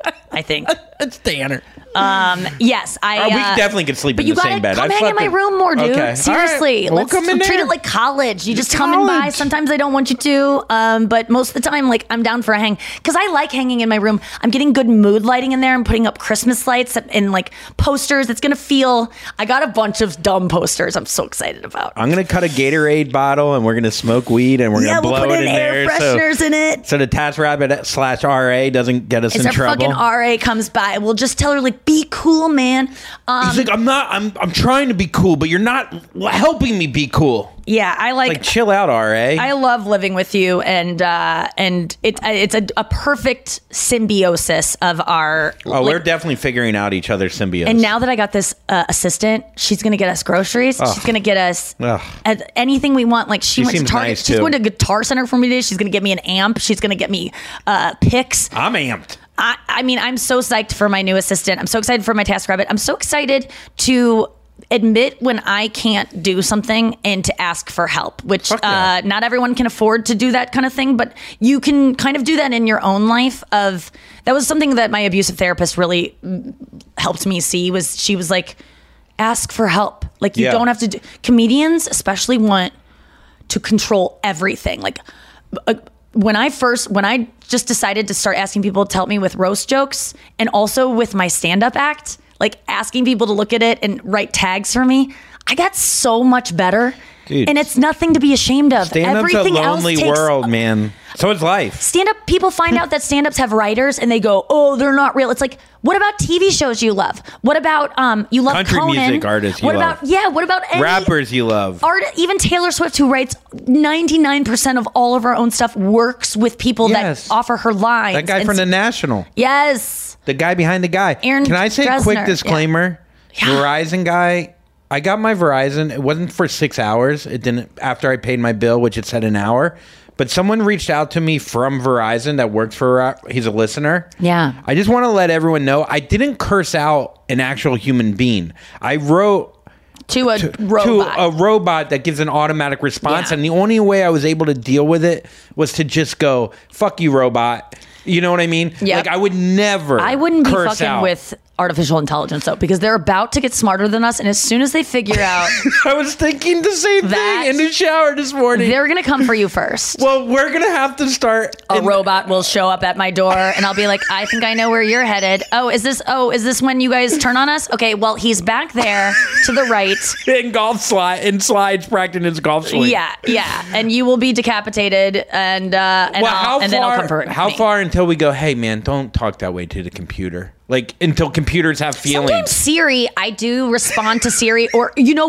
I think. It's Tanner. Um. Yes, I. Oh, we uh, definitely could sleep But in you the gotta same bed. come I've hang in slept my in- room more, dude. Okay. All right. Seriously, We'll let's come in treat there. it like college. You just It's come in by. college. Sometimes I don't want you to, um, but most of the time, like I'm down for a hang because I like hanging in my room. I'm getting good mood lighting in there. I'm putting up Christmas lights and like posters. It's gonna feel. I got a bunch of dumb posters. I'm so excited about. I'm gonna cut a Gatorade bottle and we're gonna smoke weed and we're Yeah, gonna we'll blow put it in in air there. fresheners so, in it. so the Task Rabbit slash R A doesn't get us As in our trouble. fucking R A comes by, we'll just tell her like, "Be cool, man." Um, He's like, I'm not. I'm. I'm trying to be cool, but you're not helping me be cool. yeah, I like. Like, chill out, R A. I love living with you, and uh, and it, it's a, a perfect symbiosis of our. oh, like- we're definitely figuring out each other's symbiosis. And now that I got this uh, assistant, she's gonna get us groceries. She's gonna get us Ugh. uh, anything we want. Like she, She went to seems Target. nice, she's too. going to Guitar Center for me today. She's gonna get me an amp. She's gonna get me uh, picks. I'm amped. I, I mean, I'm so psyched for my new assistant. I'm so excited for my TaskRabbit. I'm so excited to admit when I can't do something and to ask for help, which Fuck yeah. uh, not everyone can afford to do that kind of thing, but you can kind of do that in your own life. Of that was something that my abusive therapist really mm, helped me see. Was she was like, ask for help. Like you Yeah. don't have to do. Comedians especially want to control everything. Like. Uh, When I first, when I just decided to start asking people to help me with roast jokes and also with my stand-up act, like asking people to look at it and write tags for me, I got so much better. Dude. And it's nothing to be ashamed of. Stand-up's a Everything else lonely takes- world, man. So is life. Stand-up people find out that stand-ups have writers and they go, oh, they're not real. It's like, what about T V shows you love? What about um you love Country Conan? music artists you What love. about yeah? What about any Rappers you love. art? Even Taylor Swift, who writes ninety-nine percent of all of her own stuff, works with people Yes. that offer her lines. That guy And from s- the National. yes. The guy behind the guy. Aaron Can I say a Dresner, quick yeah. disclaimer? Yeah. Verizon guy. I got my Verizon. It wasn't for six hours. It didn't after I paid my bill, which it said an hour. But someone reached out to me from Verizon that works for. He's a listener. Yeah. I just want to let everyone know I didn't curse out an actual human being. I wrote To a to robot. a robot that gives an automatic response, Yeah. and the only way I was able to deal with it was to just go, "Fuck you, robot." You know what I mean? Yep. Like I would never. I wouldn't be curse fucking out. with artificial intelligence though, because they're about to get smarter than us, and as soon as they figure out, I was thinking the same That- thing in the shower this morning. they're gonna come for you first. Well, we're gonna have to start. A in- robot will show up at my door and I'll be like, I think I know where you're headed. Oh, is this oh, is this when you guys turn on us? Okay, well, he's back there to the right. in golf slide in slides, practicing his golf swing. Yeah, yeah. And you will be decapitated and uh and, Well, I'll, how and far? then I'll come for how me. far until we go? Hey, man, don't talk that way to the computer. Like until computers have feelings. Sometimes Siri, I do respond to Siri, or you know what?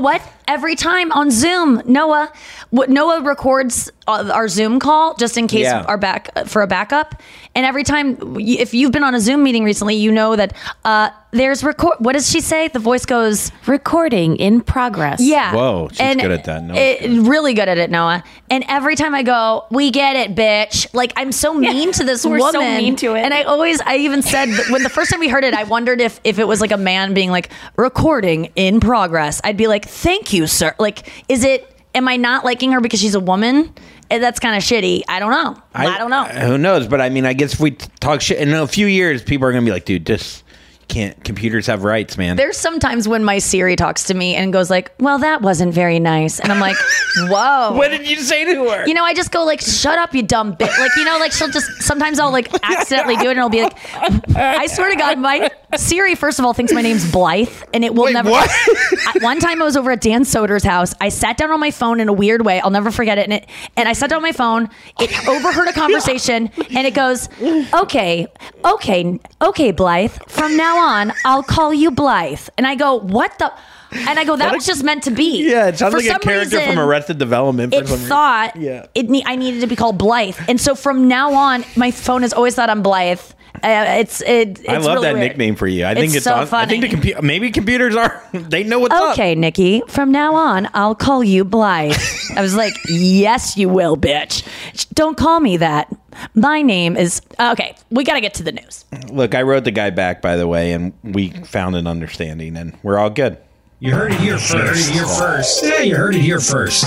every time on Zoom, Noah, what Noah records our Zoom call just in case Yeah. our back for a backup. And every time, if you've been on a Zoom meeting recently, you know that uh, there's record. What does she say? The voice goes recording in progress. Yeah. Whoa, she's and good at that. Noah. It, really good at it, Noah. And every time I go, we get it, bitch. Like I'm so mean to this We're woman. so mean to it. And I always, I even said that when the first time we heard it, I wondered if if it was like a man being like recording in progress. I'd be like, thank you, sir. Like, is it? Am I not liking her because she's a woman? And that's kind of shitty. I don't know. I, I don't know. Who knows? But I mean, I guess if we t- talk shit in a few years, people are gonna be like, dude, this can't. Computers have rights, man. There's sometimes when my Siri talks to me and goes like, well, that wasn't very nice. And I'm like, whoa. What did you say to her? You know, I just go like, shut up, you dumb bitch. Like, you know, like she'll just, sometimes I'll like accidentally do it and I'll be like, I swear to God, my Siri, first of all, thinks my name's Blythe and it will Wait, never. what? I, one time I was over at Dan Soder's house. I sat down on my phone in a weird way. I'll never forget it. And, it, and I sat down on my phone. It overheard a conversation and it goes, okay, okay, okay, Blythe. From now on, I'll call you Blythe. And I go, what the? And I go, that What a- was just meant to be. Yeah, it sounds For like a some character reason, from Arrested Development. For It some reason. thought Yeah. it ne- I needed to be called Blythe. And so from now on, my phone has always thought I'm Blythe. Uh, it's it. It's I love really that weird. nickname for you. I think It's it's, so on, I think the funny. compu- maybe computers are. They know what's up. Okay, Nikki, from now on, I'll call you Blythe. I was like, yes, you will, bitch. Don't call me that. My name is... Okay, we got to get to the news. Look, I wrote the guy back, by the way, and we found an understanding, and we're all good. You heard it here first. You heard it here first. Yeah, you heard it here first.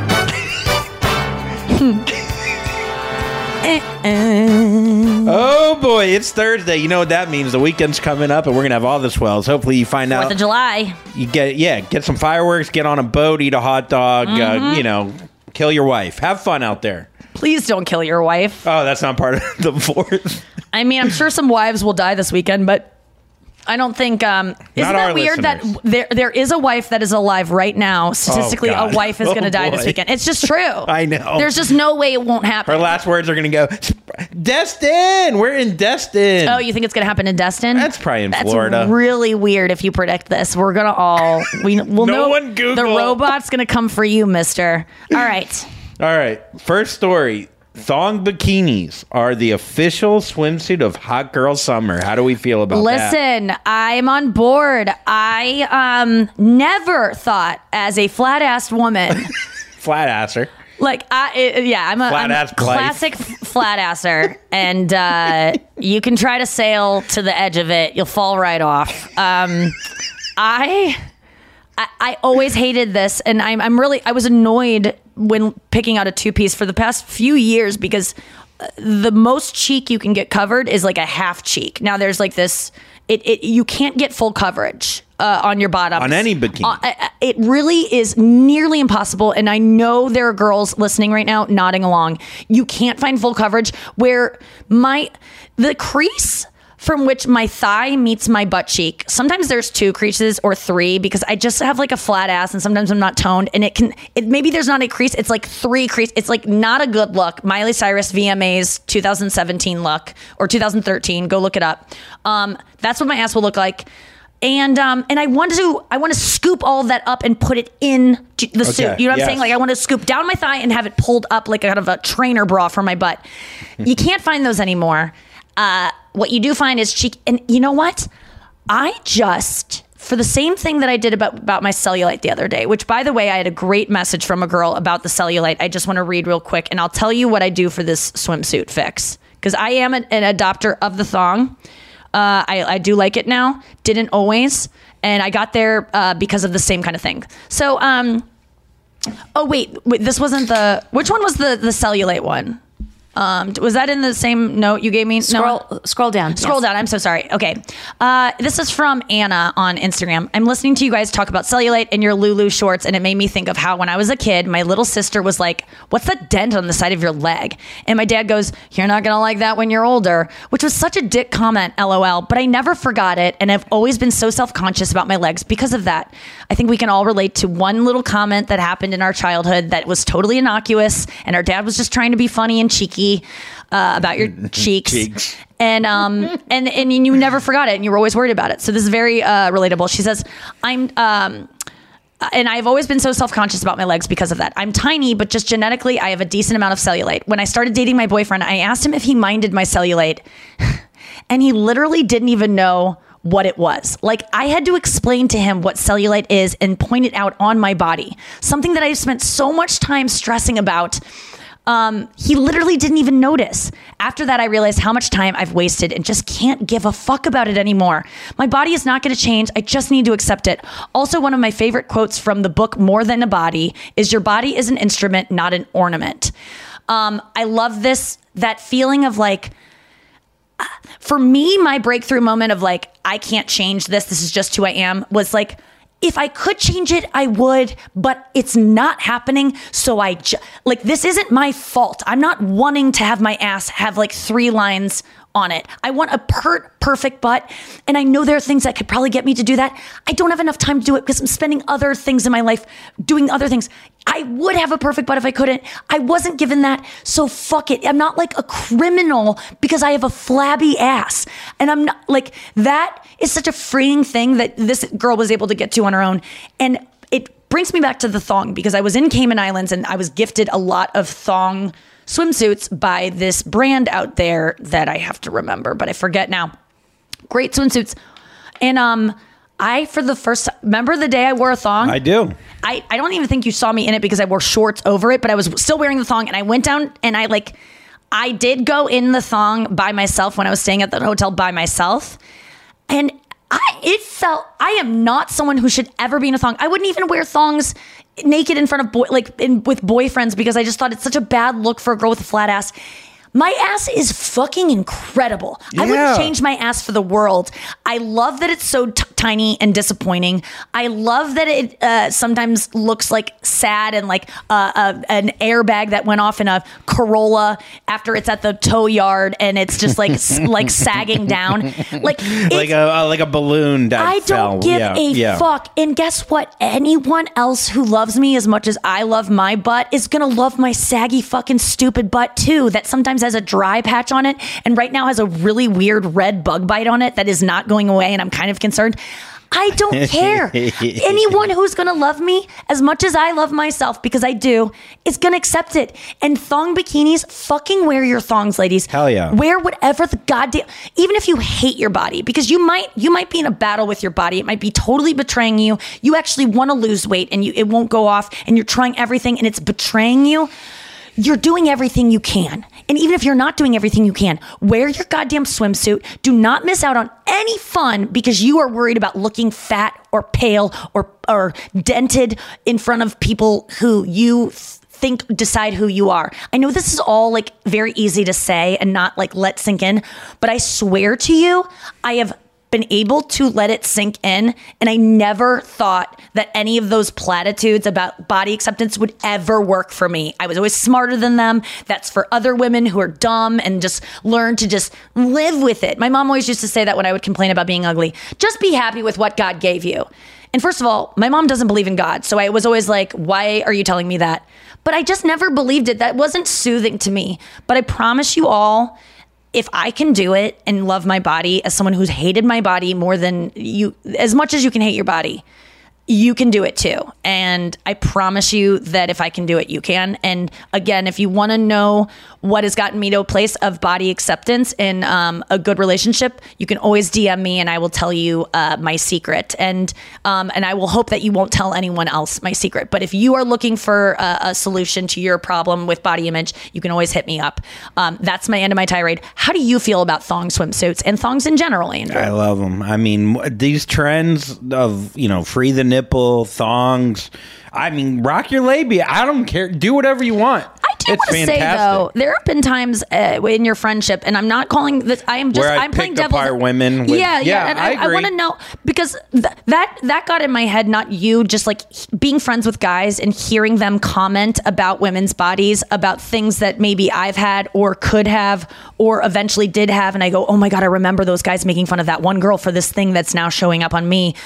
Oh boy, it's Thursday. You know what that means? The weekend's coming up, and we're gonna have all the swells. Hopefully, you find Fourth out. of July. You get yeah, get some fireworks, get on a boat, eat a hot dog. Mm-hmm. Uh, you know, kill your wife. Have fun out there. Please don't kill your wife. Oh, that's not part of the fourth. I mean, I'm sure some wives will die this weekend, but I don't think. Um, isn't our that weird that listeners. there there is a wife that is alive right now? Statistically, God. a wife is Oh, going to die this boy. weekend. It's just true. I know. There's just no way it won't happen. Her last words are gonna go, Destin. We're in Destin. Oh, you think it's going to happen in Destin? That's probably in That's Florida. really weird if you predict this. We're going to all... we We'll No know one Google. the robot's going to come for you, mister. All right. All right. First story. Thong bikinis are the official swimsuit of Hot Girl Summer. How do we feel about that? Listen, I'm on board. I um never thought as a flat-assed woman... Flat asser. Like, I, it, yeah, I'm a, Flat I'm a ass Blythe. classic f- flat asser, and uh, you can try to sail to the edge of it. You'll fall right off. Um, I, I, I always hated this, and I'm, I'm really, I was annoyed when picking out a two piece for the past few years because the most cheek you can get covered is like a half cheek. Now there's like this, it, it you can't get full coverage uh, on your bottom. On any bikini. Uh, I- it really is nearly impossible. And I know there are girls listening right now nodding along. You can't find full coverage where my, the crease from which my thigh meets my butt cheek. Sometimes there's two creases or three because I just have like a flat ass and sometimes I'm not toned and it can, it maybe there's not a crease. It's like three crease. It's like not a good look. Miley Cyrus V M A's two thousand seventeen look or two thousand thirteen. Go look it up. Um, that's what my ass will look like. And um, and I want to I want to scoop all of that up and put it in the suit. You know what yes. I'm saying? Like I want to scoop down my thigh and have it pulled up like kind of a trainer bra for my butt. You can't find those anymore. Uh, what you do find is cheek. And you know what? I just, for the same thing that I did about, about my cellulite the other day, which by the way, I had a great message from a girl about the cellulite. I just want to read real quick and I'll tell you what I do for this swimsuit fix. Because I am an, an adopter of the thong. Uh, I, I do like it now. Didn't always. And I got there uh, because of the same kind of thing. So, um, oh, wait, wait, this wasn't the, which one was the, the cellulite one? Um, was that in the same note you gave me? Scroll, no? scroll down. Scroll Yes. down. I'm so sorry. Okay. Uh, this is from Anna on Instagram. I'm listening to you guys talk about cellulite and your Lulu shorts, and it made me think of how when I was a kid, my little sister was like, what's that dent on the side of your leg? And my dad goes, you're not going to like that when you're older, which was such a dick comment, LOL. But I never forgot it, and I've always been so self-conscious about my legs because of that. I think we can all relate to one little comment that happened in our childhood that was totally innocuous, and our dad was just trying to be funny and cheeky uh, about your cheeks. Cheeks. And um and and you never forgot it, and you were always worried about it. So this is very uh, relatable. She says, "I'm um." and I've always been so self-conscious about my legs because of that. I'm tiny, but just genetically, I have a decent amount of cellulite. When I started dating my boyfriend, I asked him if he minded my cellulite, and he literally didn't even know what it was. Like, I had to explain to him what cellulite is and point it out on my body. Something that I spent so much time stressing about. Um, he literally didn't even notice. After that, I realized how much time I've wasted and just can't give a fuck about it anymore. My body is not going to change. I just need to accept it. Also, one of my favorite quotes from the book More Than a Body is, your body is an instrument, not an ornament. Um, I love this, that feeling of like, for me, my breakthrough moment of like, I can't change this, this is just who I am, was like, if I could change it, I would, but it's not happening. So I, ju- like, this isn't my fault. I'm not wanting to have my ass have like three lines on it. I want a per- perfect butt. And I know there are things that could probably get me to do that. I don't have enough time to do it because I'm spending other things in my life doing other things. I would have a perfect butt if I couldn't. I wasn't given that. So fuck it. I'm not like a criminal because I have a flabby ass. And I'm not like, that is such a freeing thing that this girl was able to get to on her own. And it brings me back to the thong, because I was in Cayman Islands and I was gifted a lot of thong swimsuits by this brand out there that I have to remember, but I forget now. Great swimsuits. And um, I, for the first time, remember the day I wore a thong? I do. I, I don't even think you saw me in it because I wore shorts over it, but I was still wearing the thong, and I went down and I like, I did go in the thong by myself when I was staying at the hotel by myself. And I, it felt, I am not someone who should ever be in a thong. I wouldn't even wear thongs naked in front of boy, like in, with boyfriends, because I just thought it's such a bad look for a girl with a flat ass. My ass is fucking incredible. Yeah. I wouldn't change my ass for the world. I love that it's so t- tiny and disappointing. I love that it uh, sometimes looks like sad and like uh, uh, an airbag that went off in a Corolla after it's at the tow yard and it's just like like sagging down, like like a uh, like a balloon that I fell. don't give yeah, a yeah. fuck. And guess what? Anyone else who loves me as much as I love my butt is gonna love my saggy fucking stupid butt too. That sometimes has a dry patch on it and right now has a really weird red bug bite on it that is not going away, and I'm kind of concerned. I don't care. Anyone who's going to love me as much as I love myself, because I do, is going to accept it. And thong bikinis, fucking wear your thongs, ladies. Hell yeah. Wear whatever the goddamn, even if you hate your body, because you might you might be in a battle with your body. It might be totally betraying you. You actually want to lose weight and you it won't go off, and you're trying everything and it's betraying you. You're doing everything you can. And even if you're not doing everything you can, wear your goddamn swimsuit. Do not miss out on any fun because you are worried about looking fat or pale or, or dented in front of people who you think decide who you are. I know this is all like very easy to say and not like let sink in, but I swear to you, I have been able to let it sink in, and I never thought that any of those platitudes about body acceptance would ever work for me. I was always smarter than them. That's for other women who are dumb and just learn to just live with it. My mom always used to say that when I would complain about being ugly. Just be happy with what God gave you. And first of all, my mom doesn't believe in God, so I was always like, why are you telling me that? But I just never believed it. That wasn't soothing to me. But I promise you all, if I can do it and love my body as someone who's hated my body more than you, as much as you can hate your body, you can do it too. And I promise you that if I can do it, you can. And again, if you want to know what has gotten me to a place of body acceptance in um, a good relationship, you can always D M me and I will tell you uh, my secret. And um, and I will hope that you won't tell anyone else my secret. But if you are looking for a, a solution to your problem with body image, you can always hit me up. Um, that's my end of my tirade. How do you feel about thong swimsuits and thongs in general, Andrew? I love them. I mean, these trends of, you know, free the nipple, thongs. I mean, rock your labia. I don't care. Do whatever you want. I do want to say, though, there have been times uh, in your friendship, and I'm not calling this, I am just, Where I I'm playing picked devil's. apart women. With, yeah, yeah, yeah, and I, I, agree. I want to know, because th- that, that got in my head, not you, just like being friends with guys and hearing them comment about women's bodies, about things that maybe I've had or could have or eventually did have. And I go, oh my God, I remember those guys making fun of that one girl for this thing that's now showing up on me.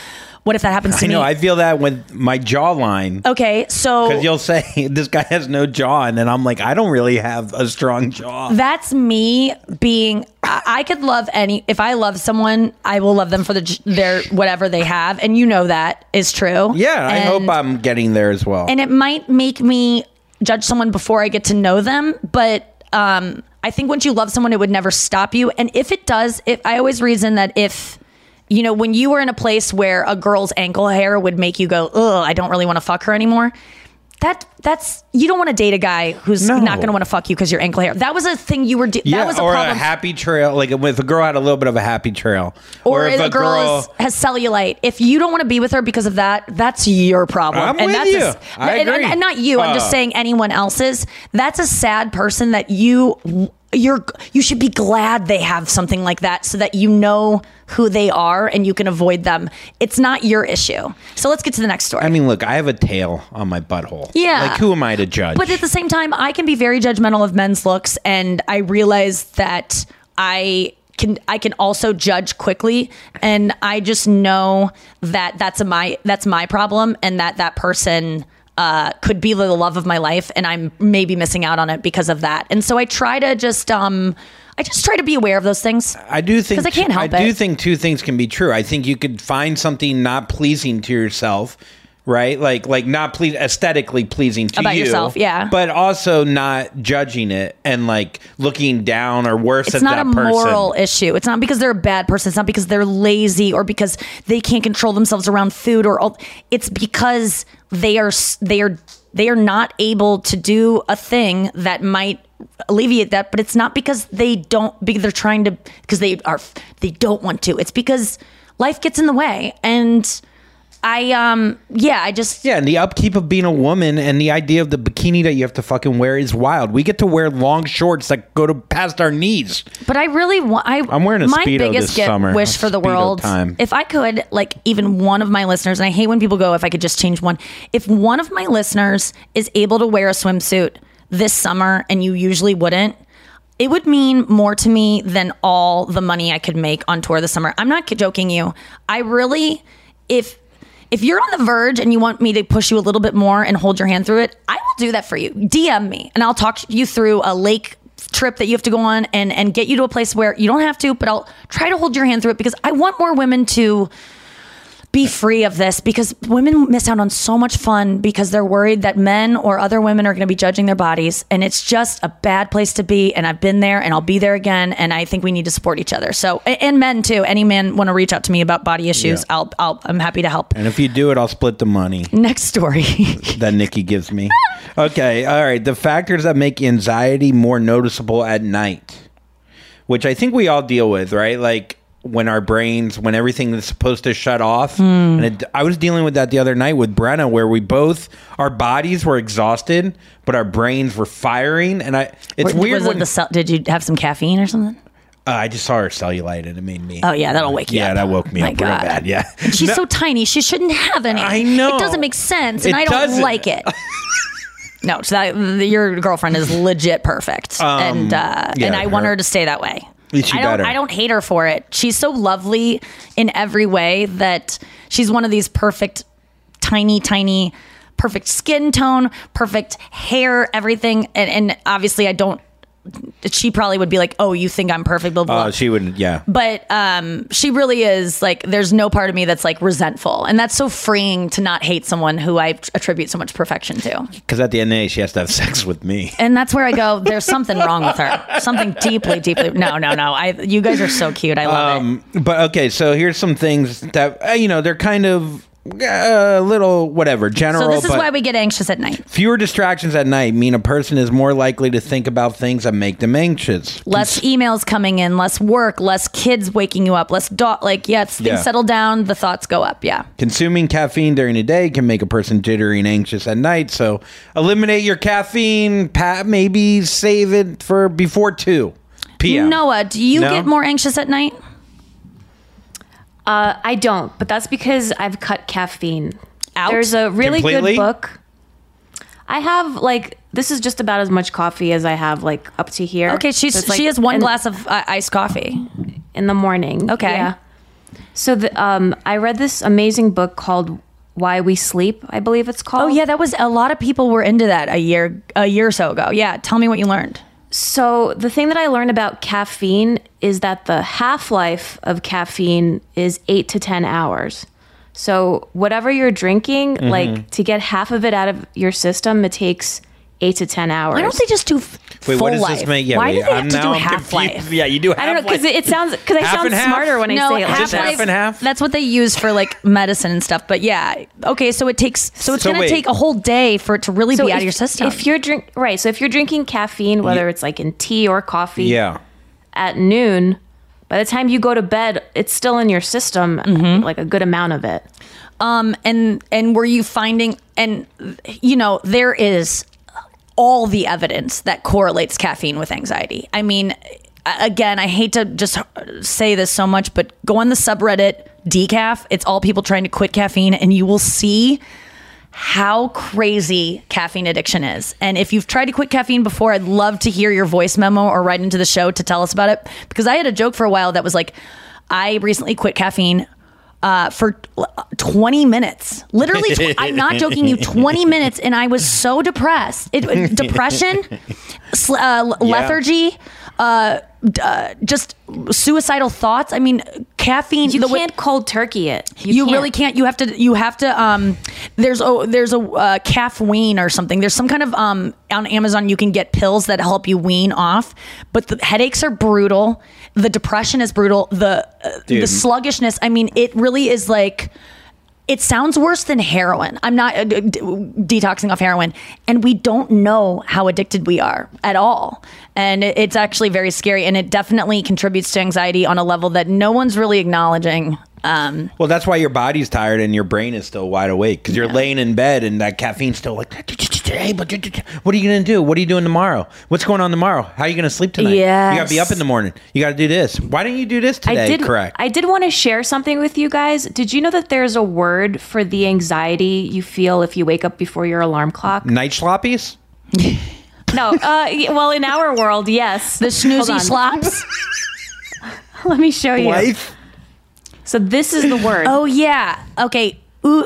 what if that happens to I me? know. I feel that with my jawline. Okay, so because you'll say this guy has no jaw, and then I'm like, I don't really have a strong jaw. That's me being. I, I could love any. If I love someone, I will love them for the their whatever they have, and you know that is true. Yeah, I and, hope I'm getting there as well. And it might make me judge someone before I get to know them, but um, I think once you love someone, it would never stop you. And if it does, if I always reason that if. You know, when you were in a place where a girl's ankle hair would make you go, ugh, I don't really want to fuck her anymore. That that's you don't want to date a guy who's No. not going to want to fuck you because your ankle hair. That was a thing you were. Do- yeah, that was a or problem. a happy trail. Like if a girl had a little bit of a happy trail, or, if if a girl, is, has cellulite. If you don't want to be with her because of that, that's your problem. I'm and with that's you. A, I and, agree. and, and not you. I'm just Uh. saying anyone else's. That's a sad person that you. You're you should be glad they have something like that so that you know who they are and you can avoid them. It's not your issue. So let's get to the next story. I mean, look, I have a tail on my butthole. Yeah. Like, who am I to judge? But at the same time, I can be very judgmental of men's looks, and I realize that I can I can also judge quickly, and I just know that that's a my that's my problem, and that that person uh, could be the love of my life, and I'm maybe missing out on it because of that. And so I try to just um I just try to be aware of those things. I do think because I can't help I it. do think two things can be true. I think you could find something not pleasing to yourself, right? Like like not ple- aesthetically pleasing to About you, yourself, yeah. But also not judging it and like looking down or worse It's at not that a person. moral issue. It's not because they're a bad person. It's not because they're lazy or because they can't control themselves around food or all. It's because they are they are they are not able to do a thing that might alleviate that. But it's not because they don't because they're trying to because they are they don't want to. It's because life gets in the way. And I um yeah I just Yeah, and the upkeep of being a woman and the idea of the bikini that you have to fucking wear is wild. We get to wear long shorts that go to past our knees. But I really want. I, I'm wearing a my Speedo biggest this get, summer. wish for the Speedo world. time. If I could, like, even one of my listeners, and I hate when people go, if I could just change one. If one of my listeners is able to wear a swimsuit this summer, and you usually wouldn't, it would mean more to me than all the money I could make on tour this summer. I'm not joking you. I really, if. If you're on the verge and you want me to push you a little bit more and hold your hand through it, I will do that for you. D M me and I'll talk you through a lake trip that you have to go on and, and get you to a place where you don't have to, but I'll try to hold your hand through it because I want more women to be free of this because women miss out on so much fun because they're worried that men or other women are going to be judging their bodies, and it's just a bad place to be. And I've been there and I'll be there again. And I think we need to support each other. So, and men too, any man want to reach out to me about body issues, Yeah. I'll, I'll, I'm happy to help. And if you do it, I'll split the money. Next story. that Nikki gives me. Okay, all right. The factors that make anxiety more noticeable at night, which I think we all deal with, right? Like when our brains, when everything is supposed to shut off. Mm. And it, I was dealing with that the other night with Brenna, where we both, our bodies were exhausted, but our brains were firing. And I, it's Was weird. it When, the cell- did you have some caffeine or something? uh, I just saw her cellulite and it made me. Oh yeah, that'll wake you yeah, up. that woke me My up God. real bad. Yeah. And she's No, so tiny. She shouldn't have any. I know. It doesn't make sense, and It I don't doesn't. like it. No, so that, your girlfriend is legit perfect, Um, and uh, yeah, and I want her- her to stay that way. She I don't. better. I don't hate her for it. She's so lovely in every way that she's one of these perfect, tiny, tiny, perfect skin tone, perfect hair, everything. And, and obviously, I don't. She probably would be like, "Oh, you think I'm perfect?" Blah blah. Oh, blah. she wouldn't. Yeah. But um, she really is like, there's no part of me that's like resentful. And that's so freeing to not hate someone who I attribute so much perfection to. Because at the end of the day, she has to have sex with me. And that's where I go, there's something wrong with her. Something deeply, deeply. No, no, no. I, you guys are so cute. I love Um, but okay, so here's some things that, uh, you know, they're kind of a uh, little whatever, it. general. So this is but why we get anxious at night. fewer distractions at night mean a person is more likely to think about things that make them anxious. Less emails coming in, less work, less kids waking you up, less dot. Like, yeah, it's, things Yeah. settle down, the thoughts go up. Yeah. Consuming caffeine during the day can make a person jittery and anxious at night. So eliminate your caffeine. Pa- maybe save it for before two p.m. Noah, do you No? get more anxious at night? Uh, I don't, but that's because I've cut caffeine Out? There's a really Completely? good book. I have like this is just about as much coffee as I have like up to here. Okay, she's So it's, like, she has one in- glass of uh, iced coffee. in the morning. Okay. Yeah. So the, um, I read this amazing book called Why We Sleep, I believe it's called. Oh yeah, that was a lot of people were into that a year a year or so ago. Yeah, tell me what you learned. So the thing that I learned about caffeine is that the half-life of caffeine is eight to ten hours. So whatever you're drinking, mm-hmm. like to get half of it out of your system, it takes eight to ten hours. Why don't they just do f- wait, full what does life? this mean? Yeah, Why wait, do they have I'm to do now I'm half life? confused. Yeah, you do half I don't know because it, it sounds because I Half sound and half? smarter when No, I say it. half like that. half and half? That's what they use for like medicine and stuff. But yeah, okay. So it takes. So it's So gonna wait. take a whole day for it to really So be out if, of your system. If you're drink right, so if you're drinking caffeine, whether it's like in tea or coffee, Yeah. at noon, by the time you go to bed, it's still in your system, Mm-hmm. like a good amount of it. Um, and and were you finding, and you know, there is all the evidence that correlates caffeine with anxiety. I mean, again, I hate to just say this so much, but go on the subreddit decaf. It's all people trying to quit caffeine, and you will see how crazy caffeine addiction is. And if you've tried to quit caffeine before, I'd love to hear your voice memo or write into the show to tell us about it, because I had a joke for a while that was like, I recently quit caffeine Uh, for twenty minutes. Literally, tw- I'm not joking you, twenty minutes, and I was so depressed. It, it- depression, sl- uh, Yeah. lethargy, uh, d- uh, just suicidal thoughts. I mean, caffeine. You the way- can't cold turkey it. You, can't. really can't. You have to. You have to. Um, there's a there's a uh, caffeine or something. There's some kind of um on Amazon you can get pills that help you wean off. But the headaches are brutal. The depression is brutal. The uh, the Dude. sluggishness. I mean, it really is like. It sounds worse than heroin. I'm not uh, d- detoxing off heroin, and we don't know how addicted we are at all. And it, it's actually very scary, and it definitely contributes to anxiety on a level that no one's really acknowledging. Um, Well, that's why your body's tired and your brain is still wide awake because you're laying in bed and that caffeine's still like, hey, but what are you going to do? What are you doing tomorrow? What's going on tomorrow? How are you going to sleep tonight? Yes. You got to be up in the morning. You got to do this. Why didn't you do this today? I did. Correct. I did want to share something with you guys. Did you know that there's a word for the anxiety you feel if you wake up before your alarm clock? Night sloppies? No. Uh, y- well, in our world, yes. the Hold snoozy on. slops. Let me show you. Life? So this is the word. Oh yeah. Okay. Ooh.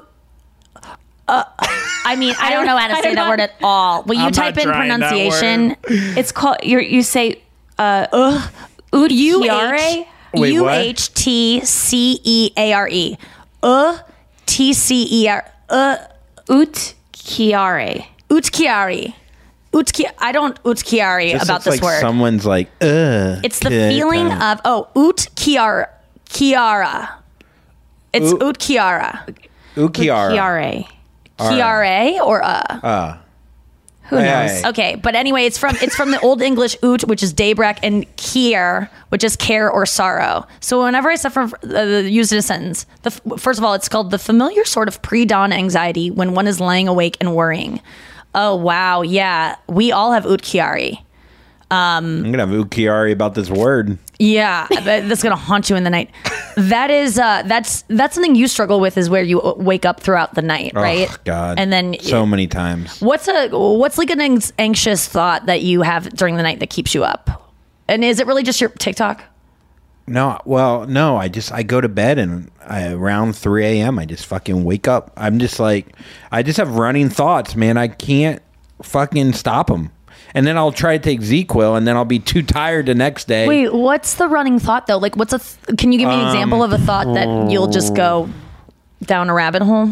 Uh, I mean, I don't know how to I say don't that know. word at all. Will you I'm type not in trying that pronunciation? word. It's called. You you say. Uh, Ud U Chiare? H Wait, U what? H T C E A R E. Uh T C E R. Uh Ut Chiare. Utkiari. Utki. I don't Utkiari This about looks this like word. someone's like, ugh. It's the kid, feeling kinda. of oh Ut Kiara. Kiara. It's Ut- Ut Kiara. Ukiara. Chiare. Kiara or uh. Uh, Who knows? Okay, but anyway, it's from it's from the Old English ut, which is daybreak, and kier, which is care or sorrow. So whenever I suffer, uh, use it in a sentence. The, f- first of all, it's called the familiar sort of pre-dawn anxiety when one is lying awake and worrying. Oh wow, yeah, we all have ut kiari. I'm going to have ukiari about this word. Yeah, that- that's gonna haunt you in the night. That is uh, that's that's something you struggle with, is where you wake up throughout the night, right? Oh, God. And then So many times. What's a what's like an anx- anxious thought that you have during the night that keeps you up? And is it really just your TikTok? No, well, no, I just, I go to bed and I, around three a.m. I just fucking wake up. I'm just like, I just have running thoughts, man. I can't fucking stop them. And then I'll try to take Z-Quil and then I'll be too tired the next day. Wait, what's the running thought though? Like, what's a? Th- can you give me an Um, example of a thought that you'll just go down a rabbit hole?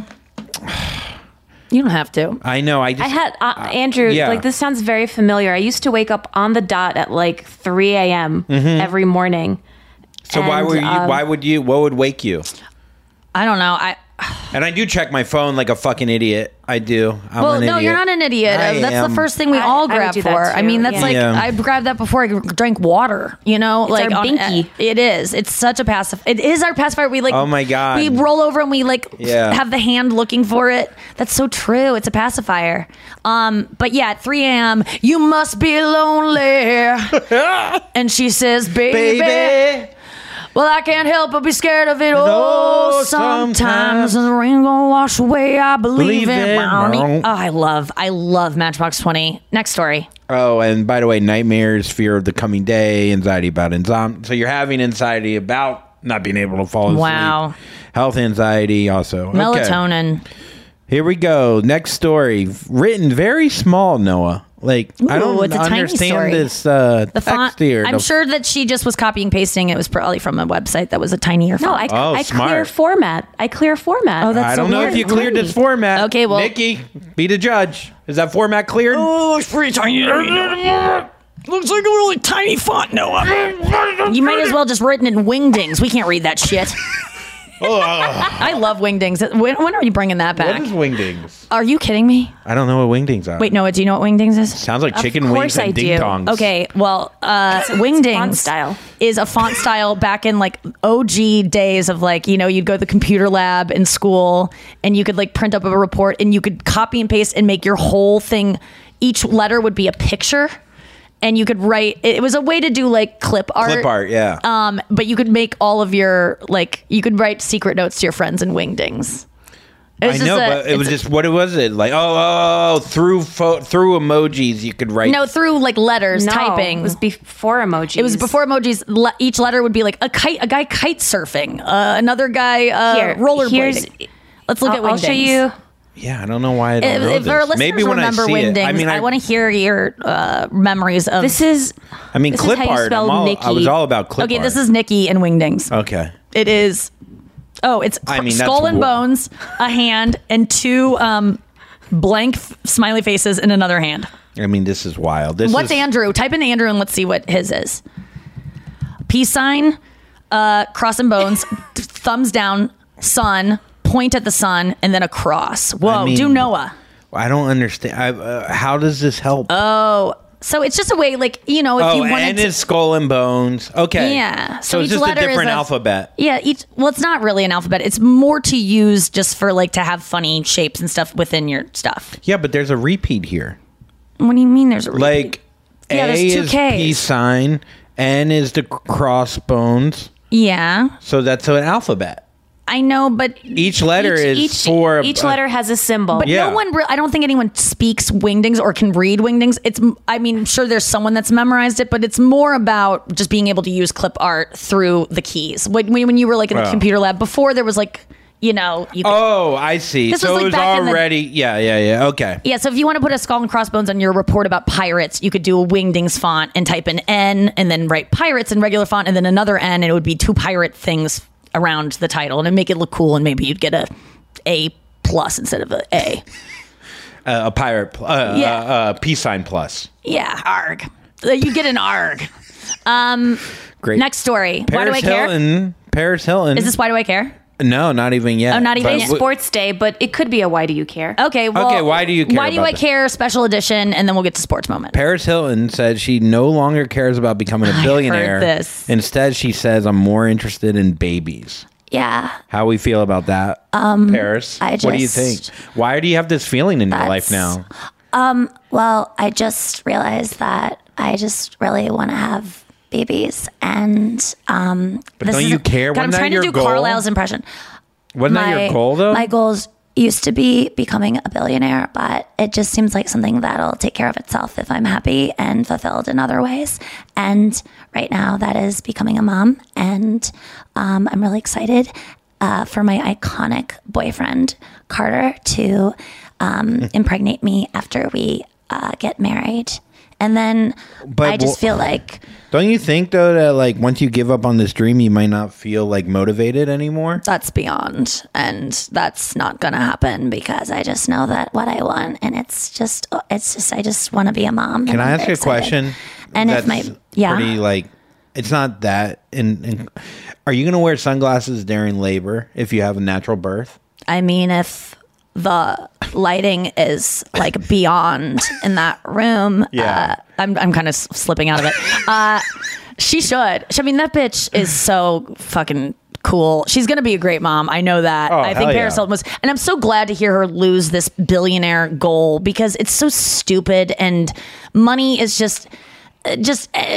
You don't have to. I know. I just, I had uh, Andrew. yeah. Like this sounds very familiar. I used to wake up on the dot at like three a.m. every morning. so why and, were you, um, why would you, what would wake you? I don't know. I And I do check my phone like a fucking idiot. I do. I'm well, an no, idiot. you're not an idiot. I Uh, That's am. the first thing we I- all I would grab do for. that I too, mean, that's yeah. like Yeah. I grabbed that before I drank water. You know, like our on- binky. It is. It's such a pacif. It is our pacifier. We like. Oh my God. We roll over and we like Yeah. have the hand looking for it. That's so true. It's a pacifier. Um, but yeah, at three a.m. you must be lonely. And she says, "Baby." Baby. Well, I can't help but be scared of it. Oh, Oh, sometimes sometimes. the rain gonna wash away. I believe, Believe in. it. Oh, I love, I love Matchbox twenty. Next story. Oh, and by the way, nightmares, fear of the coming day, anxiety about insomnia. So you're having anxiety about not being able to fall asleep. Wow. Health anxiety also. Okay. Melatonin. Here we go. Next story. Written very small, Noah. Like, Ooh, I don't it's a tiny understand story. this uh, The text font. here. I'm The- sure that she just was copying pasting. It was probably from a website that was a tinier No, font. I, Oh, I smart. clear format. I clear format. Oh, that's I so don't know weird. if you cleared this format. Okay, well- Nikki, be the judge. Is that format cleared? Oh, it's pretty tiny. Looks like a really tiny font, Noah. You might as well just written in Wingdings. We can't read that shit. I love Wingdings. When, when are you bringing that back? What is Wingdings? Are you kidding me? I don't know what Wingdings are. Wait, Noah, do you know what Wingdings is? Sounds like Of chicken wings course I and do. ding dongs. Okay, well, uh, Wingdings font style. is a font style back in like O G days of like, you know, you'd go to the computer lab in school and you could like print up a report and you could copy and paste and make your whole thing. Each letter would be a picture and you could write. It was a way to do like clip art. Clip art, yeah. Um, but you could make all of your like, you could write secret notes to your friends in Wingdings. It was I just know, a- but it was it's- just, what was it? Like, oh, oh, oh through fo- through emojis you could write. No, through like letters, No, typing. It was before emojis. It was before emojis. Le- each letter would be like a kite, a guy kite surfing, uh, another guy uh, Here, here's- rollerblading. Let's look I'll, at Wingdings. I'll show you. Yeah, I don't know why I don't If, know if our this. listeners Maybe when I remember see Wingdings, it. I mean, I, I, want to hear your uh, memories of. This is. I mean, this is clip how you art. spell I'm all, I Nikki. was all about clip okay, art. this is Nikki and Wingdings. Okay. It is. Oh, it's I mean, skull that's and wa- bones, a hand, and two um, blank f- smiley faces in another hand. I mean, this is wild. This What's is, Andrew? Type in Andrew and let's see what his is. Peace sign, uh, cross and bones, th- thumbs down, sun, point at the sun, and then a cross. Whoa, I mean, do Noah. I don't understand. I, uh, how does this help? Oh, so it's just a way, like, you know, if oh, you wanted and to. it's skull and bones. Okay. Yeah. So, So it's each just a letter is different a- alphabet. Yeah, each well, it's not really an alphabet. It's more to use just for like to have funny shapes and stuff within your stuff. Yeah, but there's a repeat here. What do you mean? There's a repeat? Like, Yeah, A there's two is Ks. peace sign, N is the crossbones. Yeah, So that's an alphabet. I know, but Each letter Each, is each, for each uh, letter has a symbol. But Yeah. no one, re- I don't think anyone speaks Wingdings or can read Wingdings. It's, I mean, sure, there's someone that's memorized it, but it's more about just being able to use clip art through the keys. When, when you were like in the Oh. computer lab before, there was like, you know, you could, Oh, I see. This so was, like, it was back in the- already. Yeah, yeah, yeah. Okay. yeah. So if you want to put a skull and crossbones on your report about pirates, you could do a Wingdings font and type an N and then write pirates in regular font and then another N, and it would be two pirate things around the title, and it'd make it look cool, and maybe you'd get a A plus instead of a A. Uh, a pirate. Pl- uh, Yeah. uh, uh, peace sign plus. Yeah, arg. Uh, You get an arg. Um, Great. next story. Why do I Paris care? Hilton. Paris Hilton. Is this why do I care? No, not even yet. Oh, not even But yet. w- Sports day, but it could be a why do you care? Okay. Well, Okay, why do you care Why do about I that? care? Special edition, and then we'll get to sports moment. Paris Hilton said she no longer cares about becoming a billionaire. this. Instead, she says, I'm more interested in babies. Yeah. How we feel about that, Um, Paris? I what do you just- think? Why do you have this feeling in your life That's- now? Um, well, I just realized that I just really want to have babies, and um, But this don't is- you care? God, I'm Wasn't that trying to your do goal? Carlisle's impression. Wasn't that your goal, though? My goals used to be becoming a billionaire, but it just seems like something that'll take care of itself if I'm happy and fulfilled in other ways. And right now, that is becoming a mom, and um, I'm really excited uh, for my iconic boyfriend Carter to um, impregnate me after we uh, get married. And then But I just wh- feel like Don't you think though that like once you give up on this dream, you might not feel like motivated anymore? that's beyond, and that's not gonna happen because I just know that what I want, and it's just it's just I just want to be a mom. Can and I I'm ask very you a question? excited. And if my yeah, pretty like it's not that. In, in are you gonna wear sunglasses during labor if you have a natural birth? I mean, if the lighting is like beyond in that room, Yeah. uh, I'm I'm kind of slipping out of it. Uh, she should. I mean, that bitch is so fucking cool. She's gonna be a great mom. I know that. Oh, I think hell Paris yeah. Hilton was, and I'm so glad to hear her lose this billionaire goal because it's so stupid, and money is just, just. Uh,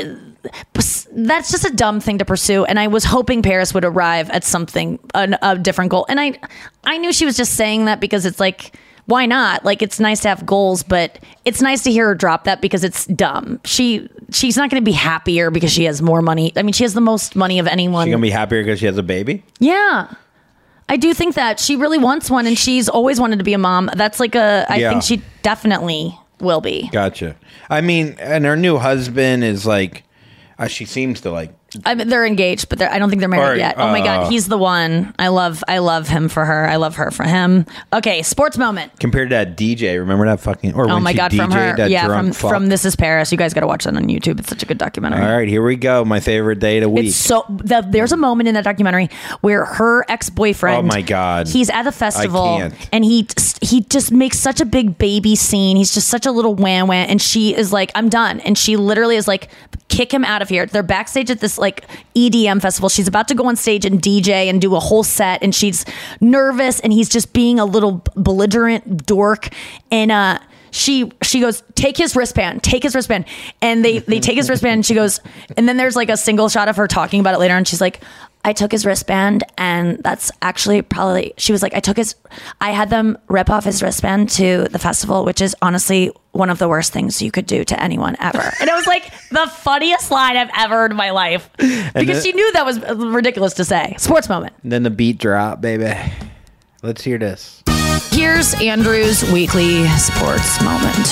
that's just a dumb thing to pursue, and I was hoping Paris would arrive at something a, a different goal, and I I knew she was just saying that because it's like why not? Like, it's nice to have goals, but it's nice to hear her drop that because it's dumb. She she's not going to be happier because she has more money. I mean, she has the most money of anyone. She's gonna be happier because she has a baby. Yeah, I do think that she really wants one, and she's always wanted to be a mom. That's like a. I Yeah. think she definitely will be. Gotcha. I mean, and her new husband is like, uh, she seems to like. I mean, they're engaged, but they're, I don't think they're married Or, yet. Oh my uh, god, he's the one. I love. I love him for her. I love her for him. Okay, sports moment. Compared to that D J, remember that fucking? Or Oh when my she god, D J'd from her. that Yeah, drunk from fuck? from This Is Paris. You guys got to watch that on YouTube. It's such a good documentary. All right, here we go. My favorite day of the week. It's so the, there's a moment in that documentary where her ex-boyfriend. Oh my God. He's at a festival I can't. and he he just makes such a big baby scene. He's just such a little wham wham, and she is like, "I'm done." And she literally is like, "Kick him out of here." They're backstage at this like E D M festival. She's about to go on stage and D J and do a whole set, and she's nervous, and he's just being a little belligerent dork, and uh. She she goes, take his wristband, take his wristband. And they, they take his wristband and she goes, and then there's like a single shot of her talking about it later. And she's like, I took his wristband and that's actually probably, she was like, I took his, I had them rip off his wristband to the festival, which is honestly one of the worst things you could do to anyone ever. And it was like the funniest line I've ever heard in my life because then- she knew that was ridiculous to say. Sports moment. Then the beat drop, baby. Let's hear this. Here's Andrew's weekly sports moment.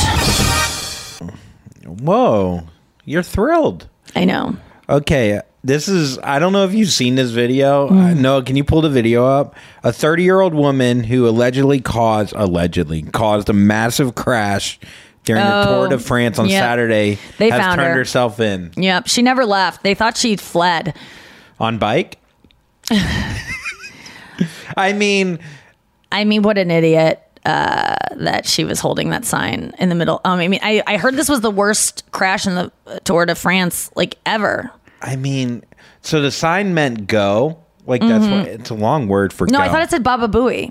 Whoa, you're thrilled. I know. Okay, this is, I don't know if you've seen this video. Mm. Uh, no, can you pull the video up? A thirty-year-old woman who allegedly caused, allegedly caused a massive crash during the Oh, Tour de France on yep. Saturday They has found turned her. herself in. Yep. She never left. They thought she'd fled. On bike? I mean... I mean, what an idiot uh, that she was holding that sign in the middle. Um, I mean, I, I heard this was the worst crash in the Tour de France, like, ever. I mean, so the sign meant go? Like, that's Mhm. what, it's a long word for No, go. I thought it said Baba Booey.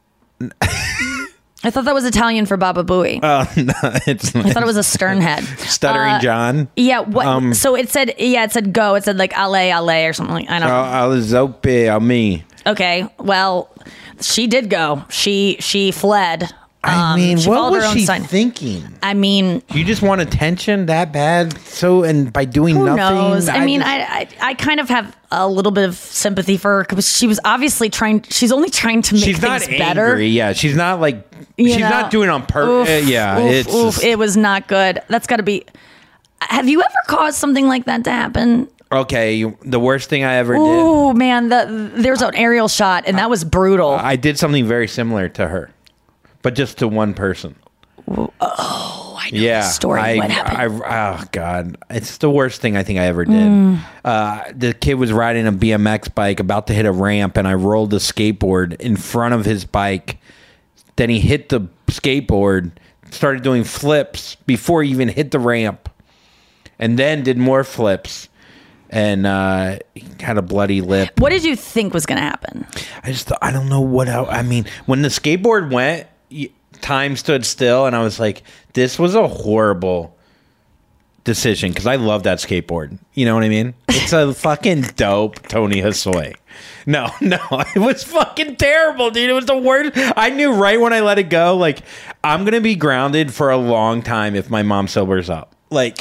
I thought that was Italian for Baba Booey. Oh, no, it's I thought it was a sternhead. Stuttering Uh, John? Yeah. What? Um, so it said, yeah, it said go. It said like ale, ale or something like, I don't know. Alizope, a me. Okay. Well, she did go. She, she fled. I Um, mean, she what followed her was own she sign. thinking? I mean, You just want attention that bad? So, and by doing who nothing? knows? I, mean, just- I, I I kind of have a little bit of sympathy for her because she was obviously trying. She's only trying to make she's not things better. angry. Yeah, she's not like, You she's know? not doing it on purpose. Oof, yeah, oof, it's oof. just- it was not good. That's got to be. Have you ever caused something like that to happen? okay. You, the worst thing I ever did, Ooh, man, the, there's an aerial shot, and that was brutal. I did something very similar to her, but just to one person. Oh, I know Yeah, the story. I, What happened? I, oh god, it's the worst thing I think I ever did. Mm. Uh, the kid was riding a B M X bike, about to hit a ramp, and I rolled the skateboard in front of his bike. Then he hit the skateboard, started doing flips before he even hit the ramp, and then did more flips, and uh, he had a bloody lip. What did you think was going to happen? I just, I don't know what else. I mean, when the skateboard went, y- time stood still, and I was like, this was a horrible decision because I love that skateboard. You know what I mean? It's a fucking dope Tony Hosoi. No, no, it was fucking terrible, dude. It was the worst. I knew right when I let it go, like, I'm going to be grounded for a long time if my mom sobers up. Like,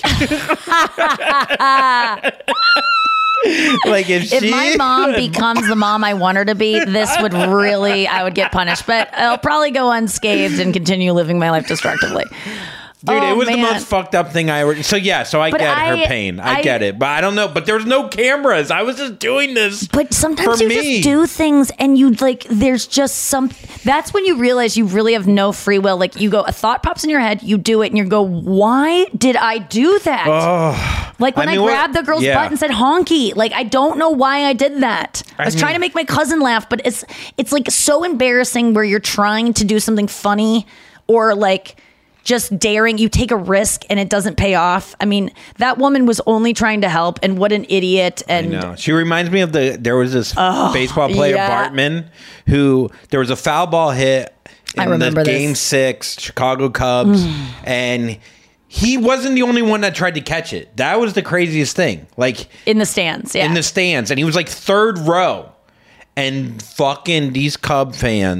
like if, If she, my mom becomes the mom I want her to be, this would really, I would get punished. But I'll probably go unscathed and continue living my life destructively. Dude, Oh, it was the man. most fucked up thing I ever. So yeah, so I But get I- her pain. I, I- get it, but I don't know. But there was no cameras. I was just doing this. But sometimes for you me. just do things and you like, there's just some, that's when you realize you really have no free will. Like you go, a thought pops in your head, you do it and you go, why did I do that? Oh, Like when I, I mean, what- grabbed the girl's yeah. butt and said honky, like I don't know why I did that. I, I was mean- trying to make my cousin laugh, but it's it's like so embarrassing where you're trying to do something funny or like just daring. You take a risk and it doesn't pay off. I mean, that woman was only trying to help, and what an idiot! And No, she reminds me of the. There was this Oh, baseball player yeah. Bartman who there was a foul ball hit in I remember the this. game six Chicago Cubs, Mm. and he wasn't the only one that tried to catch it. That was the craziest thing. Like in the stands, yeah. in the stands, and he was like third row, and fucking these Cub fans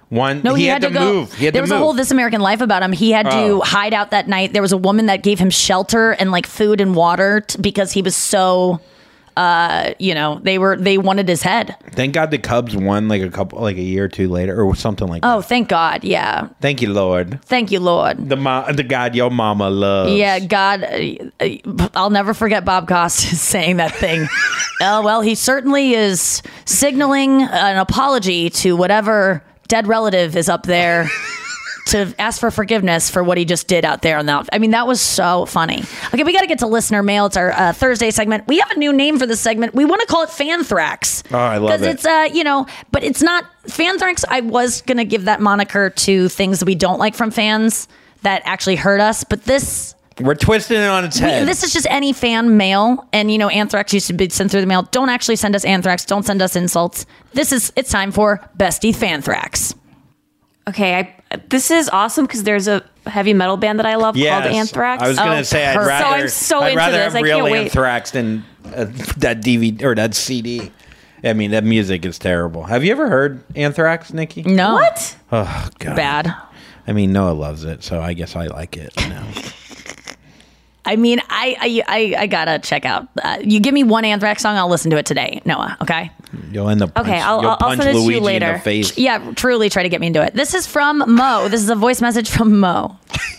One, No, he, he, had, had, to, to go. move. He had there to was move. a whole This American Life about him. He had to Oh. hide out that night. There was a woman that gave him shelter and like food and water t- because he was so, uh, you know, they were they wanted his head. Thank God the Cubs won like a couple, like a year or two later, or something like Oh, that. thank God. Yeah. Thank you, Lord. Thank you, Lord. The mo- the God your mama loves. Yeah, God, uh, uh, I'll never forget Bob Costas saying that thing. Oh, well, he certainly is signaling an apology to whatever dead relative is up there to ask for forgiveness for what he just did out there on that. I mean, that was so funny. Okay, we got to get to listener mail. It's our uh, Thursday segment. We have a new name for this segment. We want to call it Fanthrax. Oh, I love it. Because it's, uh, you know, but it's not Fanthrax. I was going to give that moniker to things that we don't like from fans that actually hurt us. But this... We're twisting it on its head. We, this is just any fan mail, and you know, anthrax used to be sent through the mail. Don't actually send us anthrax. Don't send us insults. This is it's time for Bestie Fanthrax. Okay, I, this is awesome because there's a heavy metal band that I love Yes. called Anthrax. I was gonna Oh, say I'd perfect. rather. So I'm so I'd into rather this. have I real can't wait. Anthrax than uh, that D V D or that C D. I mean, that music is terrible. Have you ever heard Anthrax, Nikki? No. What? Oh God. Bad. I mean, Noah loves it, so I guess I like it. You know. I mean, I I, I, I gotta check out. Uh, you give me one Anthrax song, I'll listen to it today, Noah. Okay. You'll end up. Punch, Okay, I'll- you'll I'll- I'll punch send it to you Luigi in later. the face. Yeah, truly try to get me into it. This is from Mo. This is a voice message from Mo.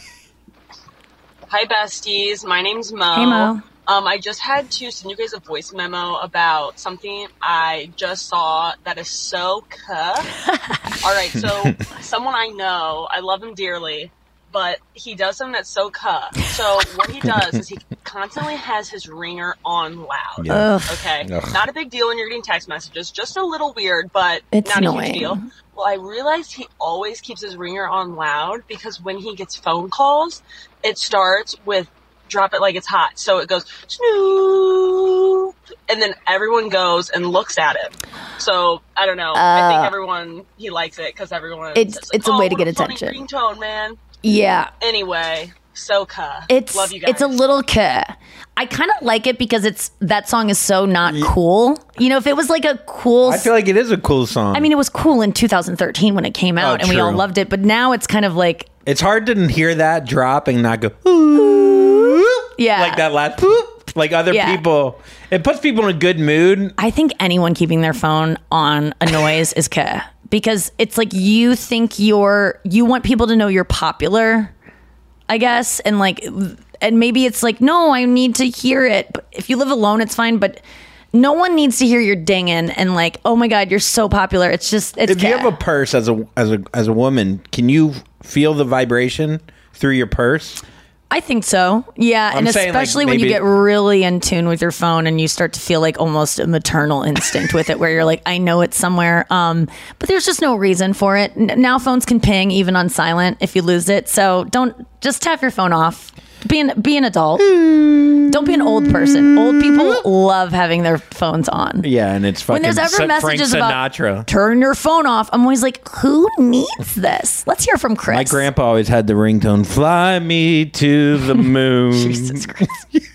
Hi, besties. My name's Mo. Hey, Mo. Um, I just had to send you guys a voice memo about something I just saw that is so cuh. All right, so someone I know, I love him dearly, but he does something that's so cuh. So what he does is he constantly has his ringer on loud. Yeah. Ugh. Okay, Ugh. not a big deal when you're getting text messages, just a little weird, but It's not annoying. a huge deal. Well, I realized he always keeps his ringer on loud because when he gets phone calls, it starts with drop it like it's hot. So it goes snoop, and then everyone goes and looks at it. So I don't know. I think Uh, everyone he likes it because everyone. It's- says, like, it's a oh, way to what get funny attention. Ringtone, man. Yeah. Anyway, so cuh. It's Love you guys. it's a little cuh. I kind of like it because it's that song is so not cool. You know, if it was like a cool, I feel like it is a cool song. I mean, it was cool in two thousand thirteen when it came out, Oh, and we all true. loved it. But now it's kind of like, it's hard to hear that drop and not go ooh, yeah, like that last whoop, like other Yeah. people. It puts people in a good mood. I think anyone keeping their phone on a noise is cuh because it's like you think you're you want people to know you're popular, I guess, and like, and maybe it's like, no, I need to hear it. But if you live alone, it's fine, but. No one needs to hear your dinging and like, oh my God, you're so popular. It's just, it's If you cuh. have a purse as a as a as a woman, can you feel the vibration through your purse? I think so. Yeah. I'm and saying, like, especially when you maybe- get really in tune with your phone and you start to feel like almost a maternal instinct with it where you're like, I know it's somewhere. Um, but there's just no reason for it. N- now phones can ping even on silent if you lose it. So don't just have your phone off. Be an, be an adult. Don't be an old person. Old people love having their phones on. Yeah, and it's fucking When there's ever Sa- messages Frank about Sinatra. turn your phone off, I'm always like, who needs this? Let's hear from Chris. My grandpa always had the ringtone, "Fly me to the moon." Jesus Christ.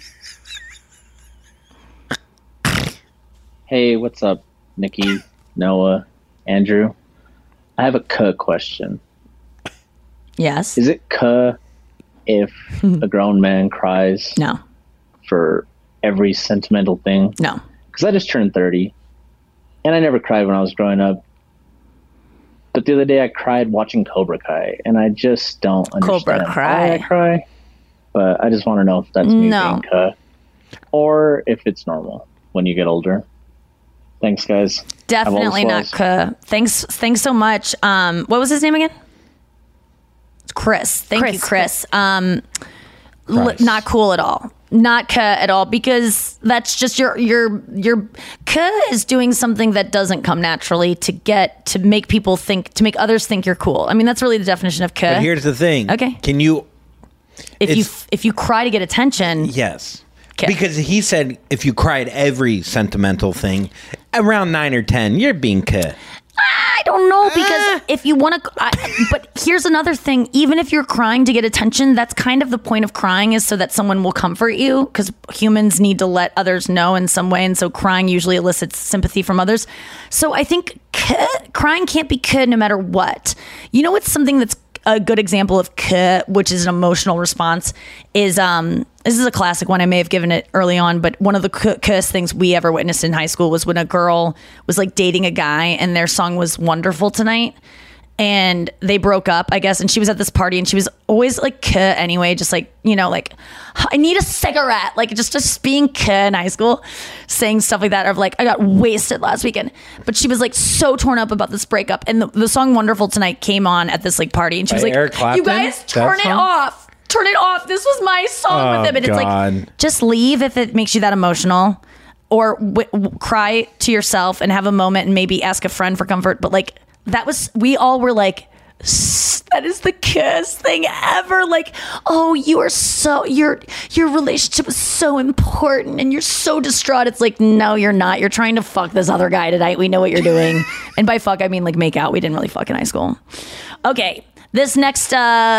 Hey, what's up, Nikki, Noah, Andrew? I have a cuh question. Yes. Is it cuh if a grown man cries? No. For every sentimental thing? No. Because I just turned thirty, and I never cried when I was growing up. But the other day I cried watching Cobra Kai, and I just don't understand Cobra why Kai. I cry. But I just want to know if that's me No. being cuh, or if it's normal when you get older. Thanks, guys. Have all the Definitely not swells. cuh. Thanks, thanks so much. Um, what was his name again? Chris. Thank Chris, you, Chris. Um, l- Christ. not cool at all. Not cuh at all because that's just your your your cuh is doing something that doesn't come naturally to get to make people think to make others think you're cool. I mean that's really the definition of cuh. But here's the thing. Okay. Can you? if you it's- if you cry to get attention, Yes. Because he said if you cry at every sentimental thing, around nine or ten, you're being cuh. I don't know, because if you want to, but here's another thing. Even if you're crying to get attention, that's kind of the point of crying, is so that someone will comfort you, because humans need to let others know in some way. And so crying usually elicits sympathy from others. So I think k- crying can't be good no matter what. You know, it's something that's a good example of k, which is an emotional response, is um this is a classic one. I may have given it early on, but one of the k- k- things we ever witnessed in high school was when a girl was like dating a guy and their song was Wonderful Tonight, and they broke up, I guess, and she was at this party and she was always like k anyway, just like, you know, like, I need a cigarette, like just just being k in high school, saying stuff like that, of like, I got wasted last weekend. But she was like so torn up about this breakup, and the, the song Wonderful Tonight came on at this like party, and she was By like, Eric Clapton? you guys turn That it song? off turn it off this was my song Oh, with him. And it's God. like, just leave if it makes you that emotional, or w- w- cry to yourself and have a moment and maybe ask a friend for comfort. But like, that was, we all were like, that is the kiss thing ever. Like, oh, you are so, your your relationship is so important and you're so distraught. It's like, no, you're not. You're trying to fuck this other guy tonight. We know what you're doing. And by fuck, I mean like make out. We didn't really fuck in high school. Okay, this next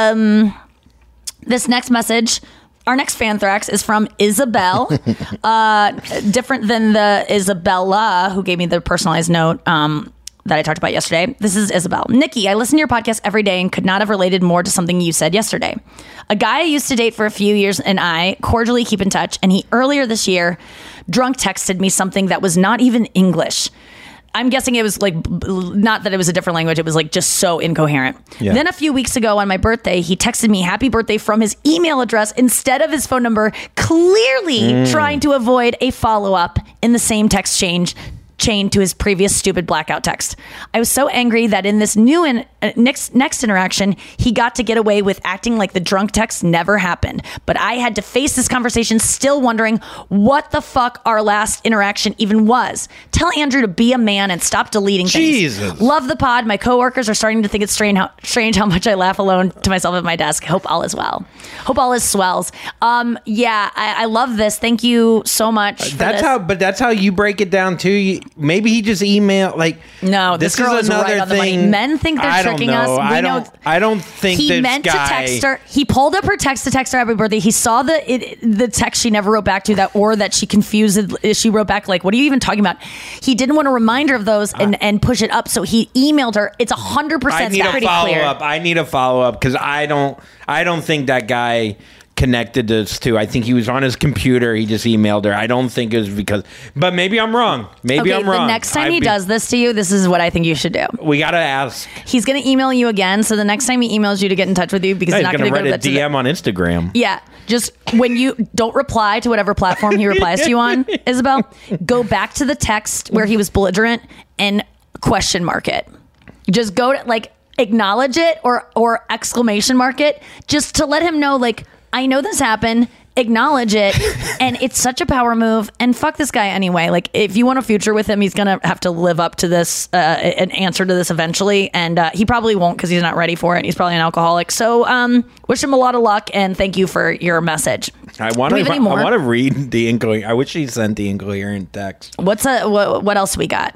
um this next message, our next Fanthrax, is from Isabel. uh, different than the Isabella who gave me the personalized note um, that I talked about yesterday. This is Isabel. Nikki, I listen to your podcast every day and could not have related more to something you said yesterday. A guy I used to date for a few years and I cordially keep in touch, and he earlier this year drunk texted me something that was not even English. I'm guessing it was like, not that it was a different language, it was like just so incoherent. Yeah. Then a few weeks ago on my birthday, he texted me happy birthday from his email address instead of his phone number, clearly Mm. trying to avoid a follow-up in the same text change chain to his previous stupid blackout text. I was so angry that in this new in, uh, next next interaction, he got to get away with acting like the drunk text never happened. But I had to face this conversation still wondering what the fuck our last interaction even was. Tell Andrew to be a man and stop deleting things. Jesus. Love the pod. My coworkers are starting to think it's strange how, strange how much I laugh alone to myself at my desk. Hope all is well. Hope all is swells. Um, yeah, I, I love this. Thank you so much. For That's this. how, but that's how you break it down too. You, maybe he just emailed like. No, this, girl is, right on the money. Men think they're I don't tricking know. us. We I know don't. I don't think he this meant guy, to text her. He pulled up her text to text her happy birthday. He saw the it, the text she never wrote back to that, or that she confused. She wrote back like, "What are you even talking about?" He didn't want to remind her of those and, and push it up, so he emailed her. It's a hundred I percent need a pretty follow clear. up. I need a follow up because I don't. I don't think that guy connected this to. I think he was on his computer. He just emailed her. I don't think it was because. But maybe I'm wrong. Maybe okay, I'm wrong. The next time I'd he be- does this to you, this is what I think you should do. we gotta ask. He's going to email you again. So the next time he emails you to get in touch with you, because He's he's not gonna going to write go a to D M on Instagram. Yeah, just when you don't reply to whatever platform he replies to you on, Isabel, go back to the text where he was belligerent and question mark it. Just go to like acknowledge it or or exclamation mark it, just to let him know like, I know this happened. Acknowledge it. And it's such a power move. And fuck this guy anyway. Like, if you want a future with him, he's gonna have to live up to this, uh, an answer to this eventually. And uh, he probably won't, because he's not ready for it. He's probably an alcoholic. So um, wish him a lot of luck, and thank you for your message. I want Do we to. have any more? I want to read the incoherent. I wish he sent the incoherent text. What's a what, what else we got?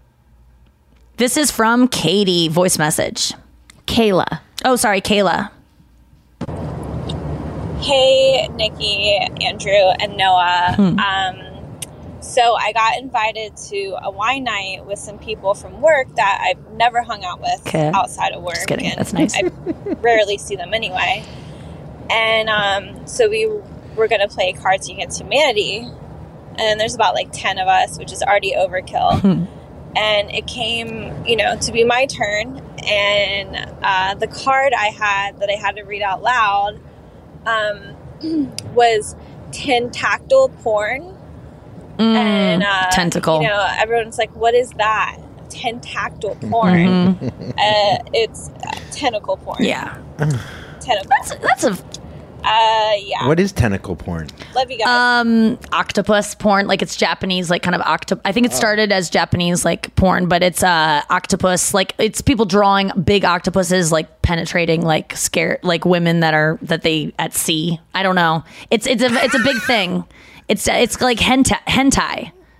This is from Katie, voice message. Kayla. Oh, sorry, Kayla. Hey, Nikki, Andrew, and Noah. Hmm. Um, so I got invited to a wine night with some people from work that I've never hung out with Okay. outside of work. Just kidding. And That's nice. I rarely see them anyway. And um, so we were going to play Cards Against Humanity. And there's about like ten of us, which is already overkill. Hmm. And it came, you know, to be my turn. And uh, the card I had that I had to read out loud um, was tentactile porn. Mm, and uh, tentacle. You know, everyone's like, "What is that?" Tentactile porn. Mhm. Uh, it's uh, tentacle porn. Yeah. Tentacle. That's that's a. Uh, yeah. What is tentacle porn? Love you guys. Um, octopus porn, like it's Japanese, like kind of octopus. I think it started as Japanese like porn, but it's uh octopus, like it's people drawing big octopuses, like penetrating, like scared, like women that are that they at sea. I don't know. It's it's a it's a big thing. It's it's like hentai, hentai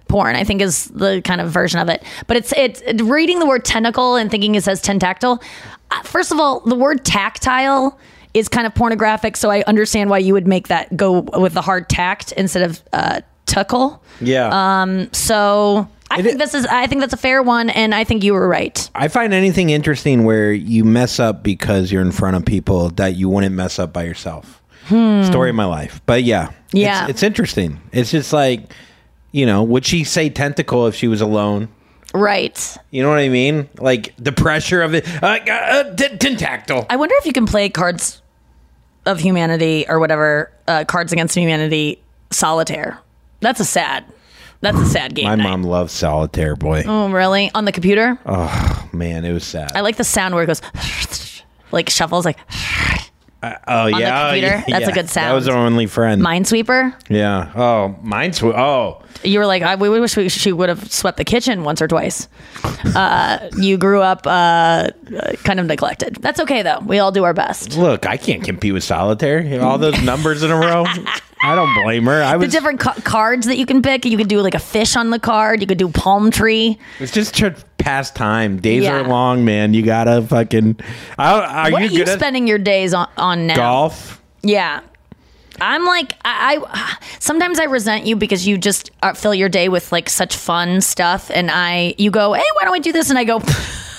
porn, I think is the kind of version of it. But it's it's reading the word tentacle and thinking it says tentactile. Uh, First of all, the word tactile is kind of pornographic, so I understand why you would make that go with the hard tact instead of uh, tuckle. Yeah. Um. So I think this is. I think that's a fair one, and I think you were right. I find anything interesting where you mess up because you're in front of people that you wouldn't mess up by yourself. Hmm. Story of my life. But yeah. Yeah. It's, it's interesting. It's just like, you know, would she say tentacle if she was alone? Right. You know what I mean? Like the pressure of it. Uh, uh, t- tentactile. I wonder if you can play Cards of Humanity or whatever, uh, Cards Against Humanity solitaire. That's a sad. That's a sad game. My night. mom loves solitaire, boy. Oh, really? On the computer? Oh, man, it was sad. I like the sound where it goes, like shuffles, like. Uh, oh, on yeah. the computer? Oh, yeah. That's a good sound. That was our only friend. Minesweeper? Yeah. Oh, Minesweeper. Oh. You were like, I we wish we, she would have swept the kitchen once or twice. Uh, you grew up uh, kind of neglected. That's okay, though. We all do our best. Look, I can't compete with solitaire. All those numbers in a row. I don't blame her. I was. The different ca- cards that you can pick. You could do like a fish on the card. You could do palm tree. It's just to pass time. Days Yeah. are long, man. You gotta fucking. I, are what you are you good at spending your days on, on now? golf? Yeah. I'm like, I, I sometimes I resent you because you just uh, fill your day with like such fun stuff. And I, you go, hey, why don't we do this? And I go,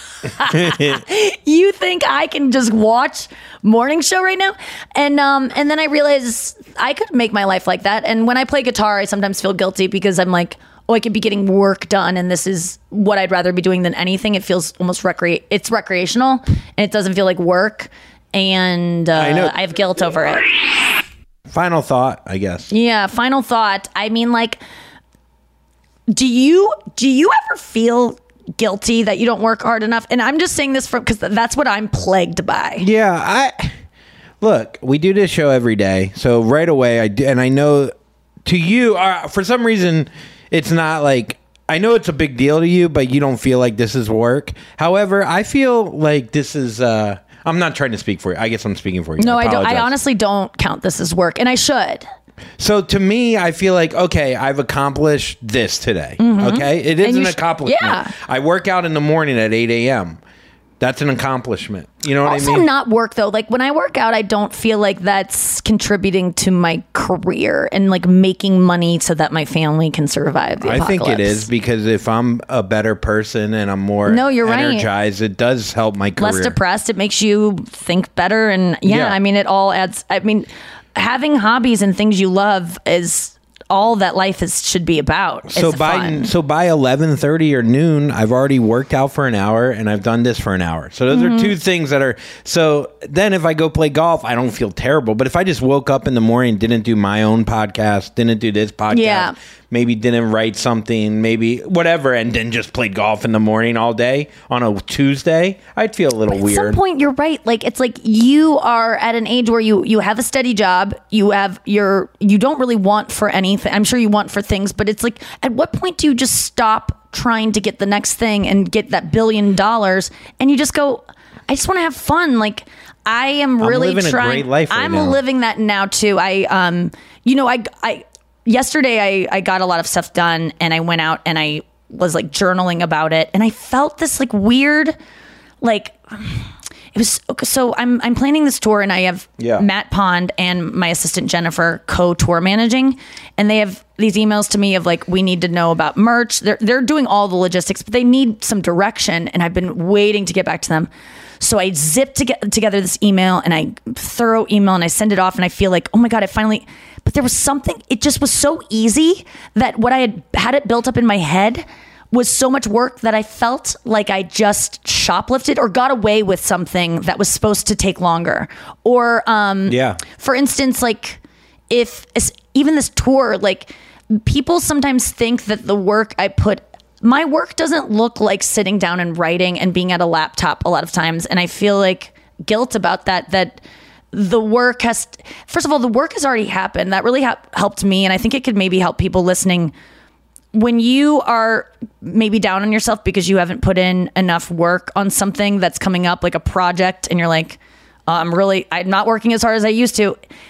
you think I can just watch morning show right now? And um, and then I realize I could make my life like that. And when I play guitar, I sometimes feel guilty because I'm like, oh, I could be getting work done, and this is what I'd rather be doing than anything. It feels almost recre- it's recreational, and it doesn't feel like work. And uh, I know. I have guilt over it. Final thought, I guess. Yeah, final thought. I mean, like, do you do you ever feel guilty that you don't work hard enough? And I'm just saying this from because that's what I'm plagued by. Yeah, I look. We do this show every day, so right away I do, and I know to you, uh, for some reason, it's not like I know it's a big deal to you, but you don't feel like this is work. However, I feel like this is. Uh, I'm not trying to speak for you. I guess I'm speaking for you. No, I, don't. apologize. I honestly don't count this as work, and I should. So to me, I feel like, okay, I've accomplished this today. Mhm. Okay? It And is you an sh- accomplishment. yeah. I work out in the morning at eight a.m. That's an accomplishment. You know what Also, I mean? not work though. Like when I work out, I don't feel like that's contributing to my career and like making money so that my family can survive the I think it apocalypse. is because if I'm a better person and I'm more No, you're right. energized, it does help my career. Less depressed. It makes you think better. And yeah, Yeah. I mean, it all adds. I mean, having hobbies and things you love is all that life is should be about. So It's by fun. so by eleven thirty or noon, I've already worked out for an hour and I've done this for an hour. So those Mhm. are two things that are. So then if I go play golf, I don't feel terrible. But if I just woke up in the morning, didn't do my own podcast, didn't do this podcast, Yeah. maybe didn't write something, maybe whatever, and then just played golf in the morning all day on a Tuesday, I'd feel a little At weird. some point, you're right. Like it's like you are at an age where you you have a steady job. You have your you don't really want for anything. I'm sure you want for things, but it's like at what point do you just stop trying to get the next thing and get that billion dollars, and you just go, I just want to have fun. Like I am I'm really living a trying. great life right I'm now. living that now too. I um you know I I yesterday I I got a lot of stuff done, and I went out and I was like journaling about it, and I felt this like weird like it was so I'm I'm planning this tour, and I have Yeah. Matt Pond and my assistant Jennifer co-tour managing, and they have these emails to me of like, we need to know about merch. They're they're doing all the logistics, but they need some direction, and I've been waiting to get back to them. So I zip to get together this email, and I thorough email, and I send it off, and I feel like, oh my God, I finally, but there was something, it just was so easy that what I had had it built up in my head was so much work that I felt like I just shoplifted or got away with something that was supposed to take longer. Or, um, Yeah. for instance, like if as- even this tour, like people sometimes think that the work I put, my work doesn't look like sitting down and writing and being at a laptop a lot of times. And I feel like guilt about that, that the work has, first of all, the work has already happened. That really ha- helped me. And I think it could maybe help people listening. When you are maybe down on yourself because you haven't put in enough work on something that's coming up, like a project, and you're like, oh, I'm really, I'm not working as hard as I used to.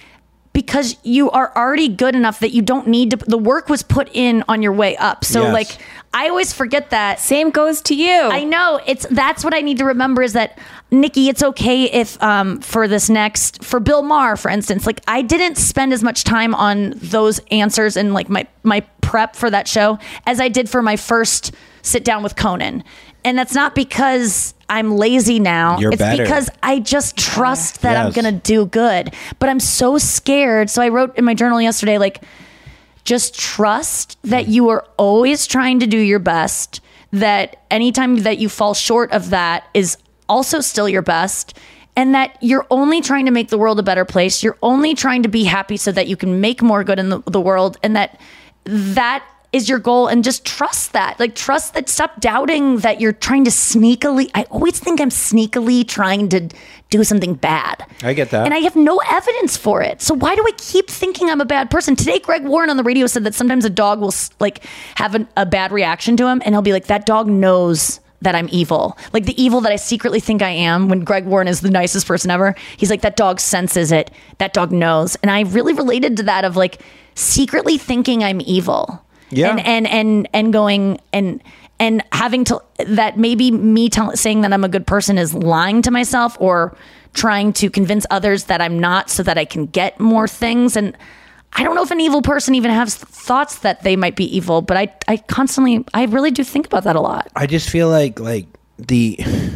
because you are already good enough that you don't need to, the work was put in on your way up. So Yes. like, I always forget that. Same goes to you. I know. It's, that's what I need to remember is that, Nikki, it's okay if, um, for this next, for Bill Maher, for instance, like I didn't spend as much time on those answers and like my, my prep for that show as I did for my first sit down with Conan. And that's not because I'm lazy now. You're it's better. because I just trust that I'm Yes. going to do good. But I'm so scared. So I wrote in my journal yesterday, like, just trust that you are always trying to do your best, that anytime that you fall short of that is also still your best, and that you're only trying to make the world a better place. You're only trying to be happy so that you can make more good in the, the world, and that that is your goal. And just trust that. Like, trust that. Stop doubting that you're trying to sneakily. I always think I'm sneakily trying to do something bad. I get that. And I have no evidence for it. So why do I keep thinking I'm a bad person? Today, Greg Warren on the radio said that sometimes a dog will like have a, a bad reaction to him, and he'll be like, that dog knows that I'm evil. Like the evil that I secretly think I am, when Greg Warren is the nicest person ever. He's like, that dog senses it. That dog knows. And I really related to that of like secretly thinking I'm evil. Yeah. And, and, and, and going and, and having to, that maybe me tell, saying that I'm a good person is lying to myself or trying to convince others that I'm not so that I can get more things. And I don't know if an evil person even has thoughts that they might be evil, but I, I constantly, I really do think about that a lot. I just feel like, like the,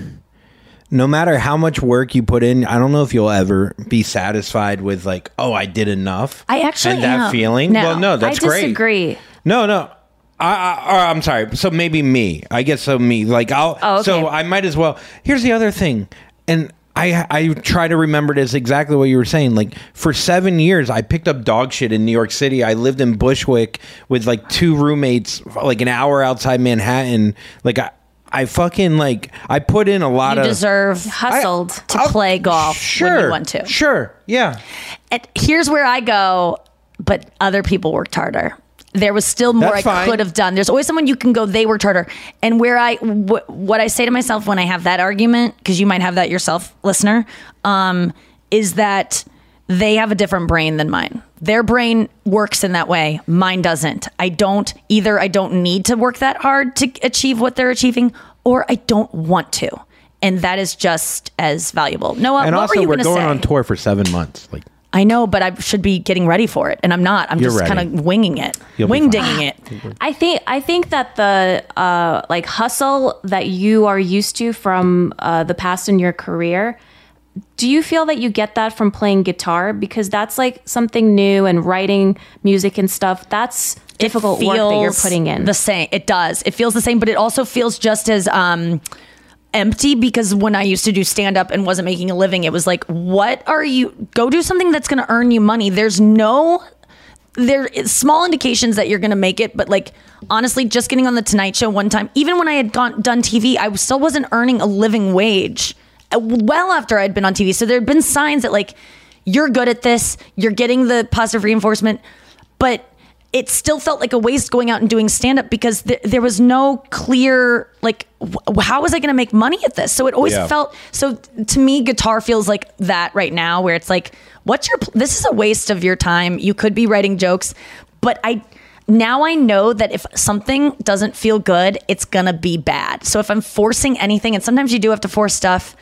no matter how much work you put in, I don't know if you'll ever be satisfied with like, oh, I did enough. I actually and that am. feeling. No, well, no, that's I great. disagree. No, no. I, I, or I'm sorry. So maybe me. I guess so. Me. Like I'll. Oh, okay. So I might as well. Here's the other thing, and I I try to remember it as exactly what you were saying. Like for seven years, I picked up dog shit in New York City. I lived in Bushwick with like two roommates, like an hour outside Manhattan. Like I. I fucking like I put in a lot You of deserve hustled I, to play golf sure, when you want to. Sure. Yeah. And here's where I go, but other people worked harder. There was still more That's I fine. could have done. There's always someone you can go, they worked harder. And where I, wh- what I say to myself when I have that argument, because you might have that yourself, listener, um, is that they have a different brain than mine. Their brain works in that way. Mine doesn't. I don't either. I don't need to work that hard to achieve what they're achieving, or I don't want to. And that is just as valuable. Noah, And what also, were you we're going to going say? on tour for seven months. Like I know, but I should be getting ready for it, and I'm not. I'm You're just ready. kind of winging it, You'll be wing fine. dinging it. I think I think that the uh, like hustle that you are used to from uh, the past in your career, do you feel that you get that from playing guitar? Because that's like something new, and writing music and stuff. That's difficult work that you're Feels putting in. The same. It does. It feels the same, but it also feels just as um, empty, because when I used to do stand up and wasn't making a living, it was like, what are you, go do something that's going to earn you money. There's no, there is small indications that you're going to make it, but like, honestly, just getting on the Tonight Show one time, even when I had gone, done T V, I still wasn't earning a living wage uh, well after I'd been on T V. So there had been signs that like, you're good at this, you're getting the positive reinforcement, but it still felt like a waste going out and doing stand-up because th- there was no clear, like, w- how was I going to make money at this? So it always Yeah. felt, so to me, guitar feels like that right now, where it's like, what's your, pl- this is a waste of your time. You could be writing jokes, but I, now I know that if something doesn't feel good, it's going to be bad. So if I'm forcing anything, and sometimes you do have to force stuff,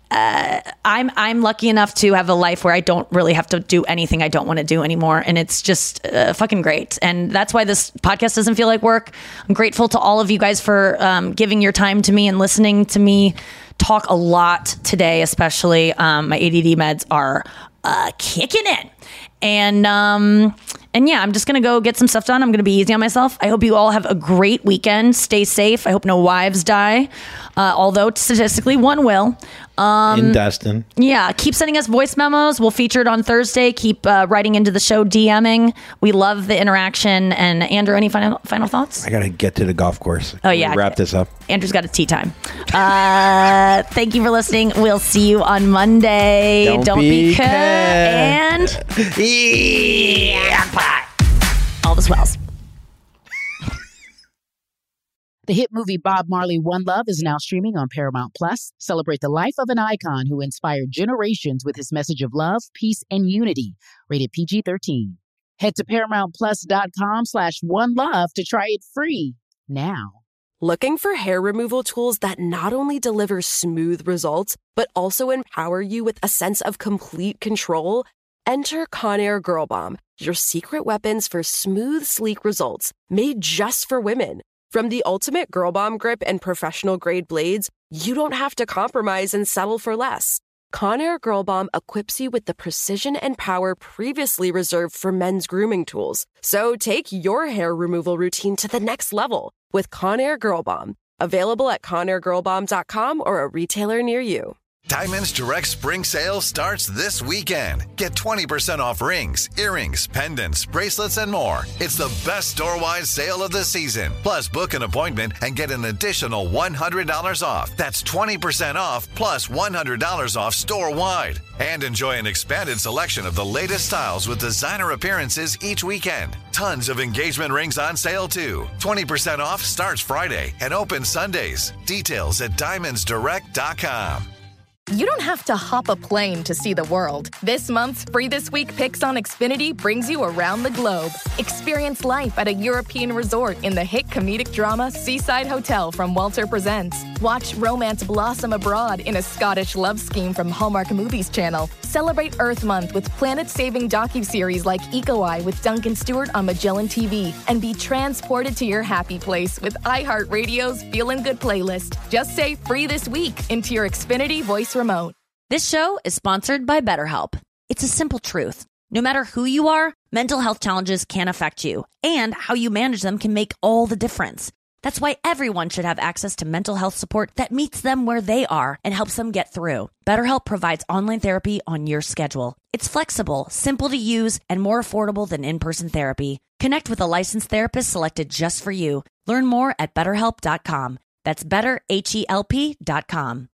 Uh, I'm I'm lucky enough to have a life where I don't really have to do anything I don't want to do anymore, and it's just uh, fucking great. And that's why this podcast doesn't feel like work. I'm grateful to all of you guys for um, giving your time to me and listening to me talk a lot today, especially. Um, my A D D meds are uh, kicking in, and um, and yeah, I'm just gonna go get some stuff done. I'm gonna be easy on myself. I hope you all have a great weekend. Stay safe. I hope no wives die, uh, although statistically one will. Um, in Destin. Yeah, keep sending us voice memos. We'll feature it on Thursday. Keep uh, writing into the show, DMing. We love the interaction. And Andrew, any final final thoughts? I gotta get to the golf course. Oh, Can we yeah. wrap this up. Andrew's got a tea time. Uh, thank you for listening. We'll see you on Monday. Don't be cuh. cuh. And all the swells. The hit movie Bob Marley, One Love is now streaming on Paramount Plus. Celebrate the life of an icon who inspired generations with his message of love, peace, and unity. Rated P G thirteen. Head to ParamountPlus.com slash One Love to try it free now. Looking for hair removal tools that not only deliver smooth results, but also empower you with a sense of complete control? Enter Conair Girl Bomb, your secret weapons for smooth, sleek results, made just for women. From the ultimate Girl Bomb grip and professional grade blades, you don't have to compromise and settle for less. Conair Girl Bomb equips you with the precision and power previously reserved for men's grooming tools. So take your hair removal routine to the next level with Conair Girl Bomb. Available at Conair Girl Bomb dot com or a retailer near you. Diamonds Direct Spring Sale starts this weekend. Get twenty percent off rings, earrings, pendants, bracelets, and more. It's the best store-wide sale of the season. Plus, book an appointment and get an additional one hundred dollars off. That's twenty percent off plus one hundred dollars off store-wide. And enjoy an expanded selection of the latest styles with designer appearances each weekend. Tons of engagement rings on sale, too. twenty percent off starts Friday and opens Sundays. Details at diamonds direct dot com. You don't have to hop a plane to see the world. This month's Free This Week Picks on Xfinity brings you around the globe. Experience life at a European resort in the hit comedic drama Seaside Hotel from Walter Presents. Watch romance blossom abroad in a Scottish love scheme from Hallmark Movies Channel. Celebrate Earth Month with planet-saving docuseries like Eco Eye with Duncan Stewart on Magellan T V. And be transported to your happy place with iHeartRadio's Feelin' Good playlist. Just say Free This Week into your Xfinity voice remote. This show is sponsored by BetterHelp. It's a simple truth. No matter who you are, mental health challenges can affect you, and how you manage them can make all the difference. That's why everyone should have access to mental health support that meets them where they are and helps them get through. BetterHelp provides online therapy on your schedule. It's flexible, simple to use, and more affordable than in-person therapy. Connect with a licensed therapist selected just for you. Learn more at better help dot com. That's better help dot com.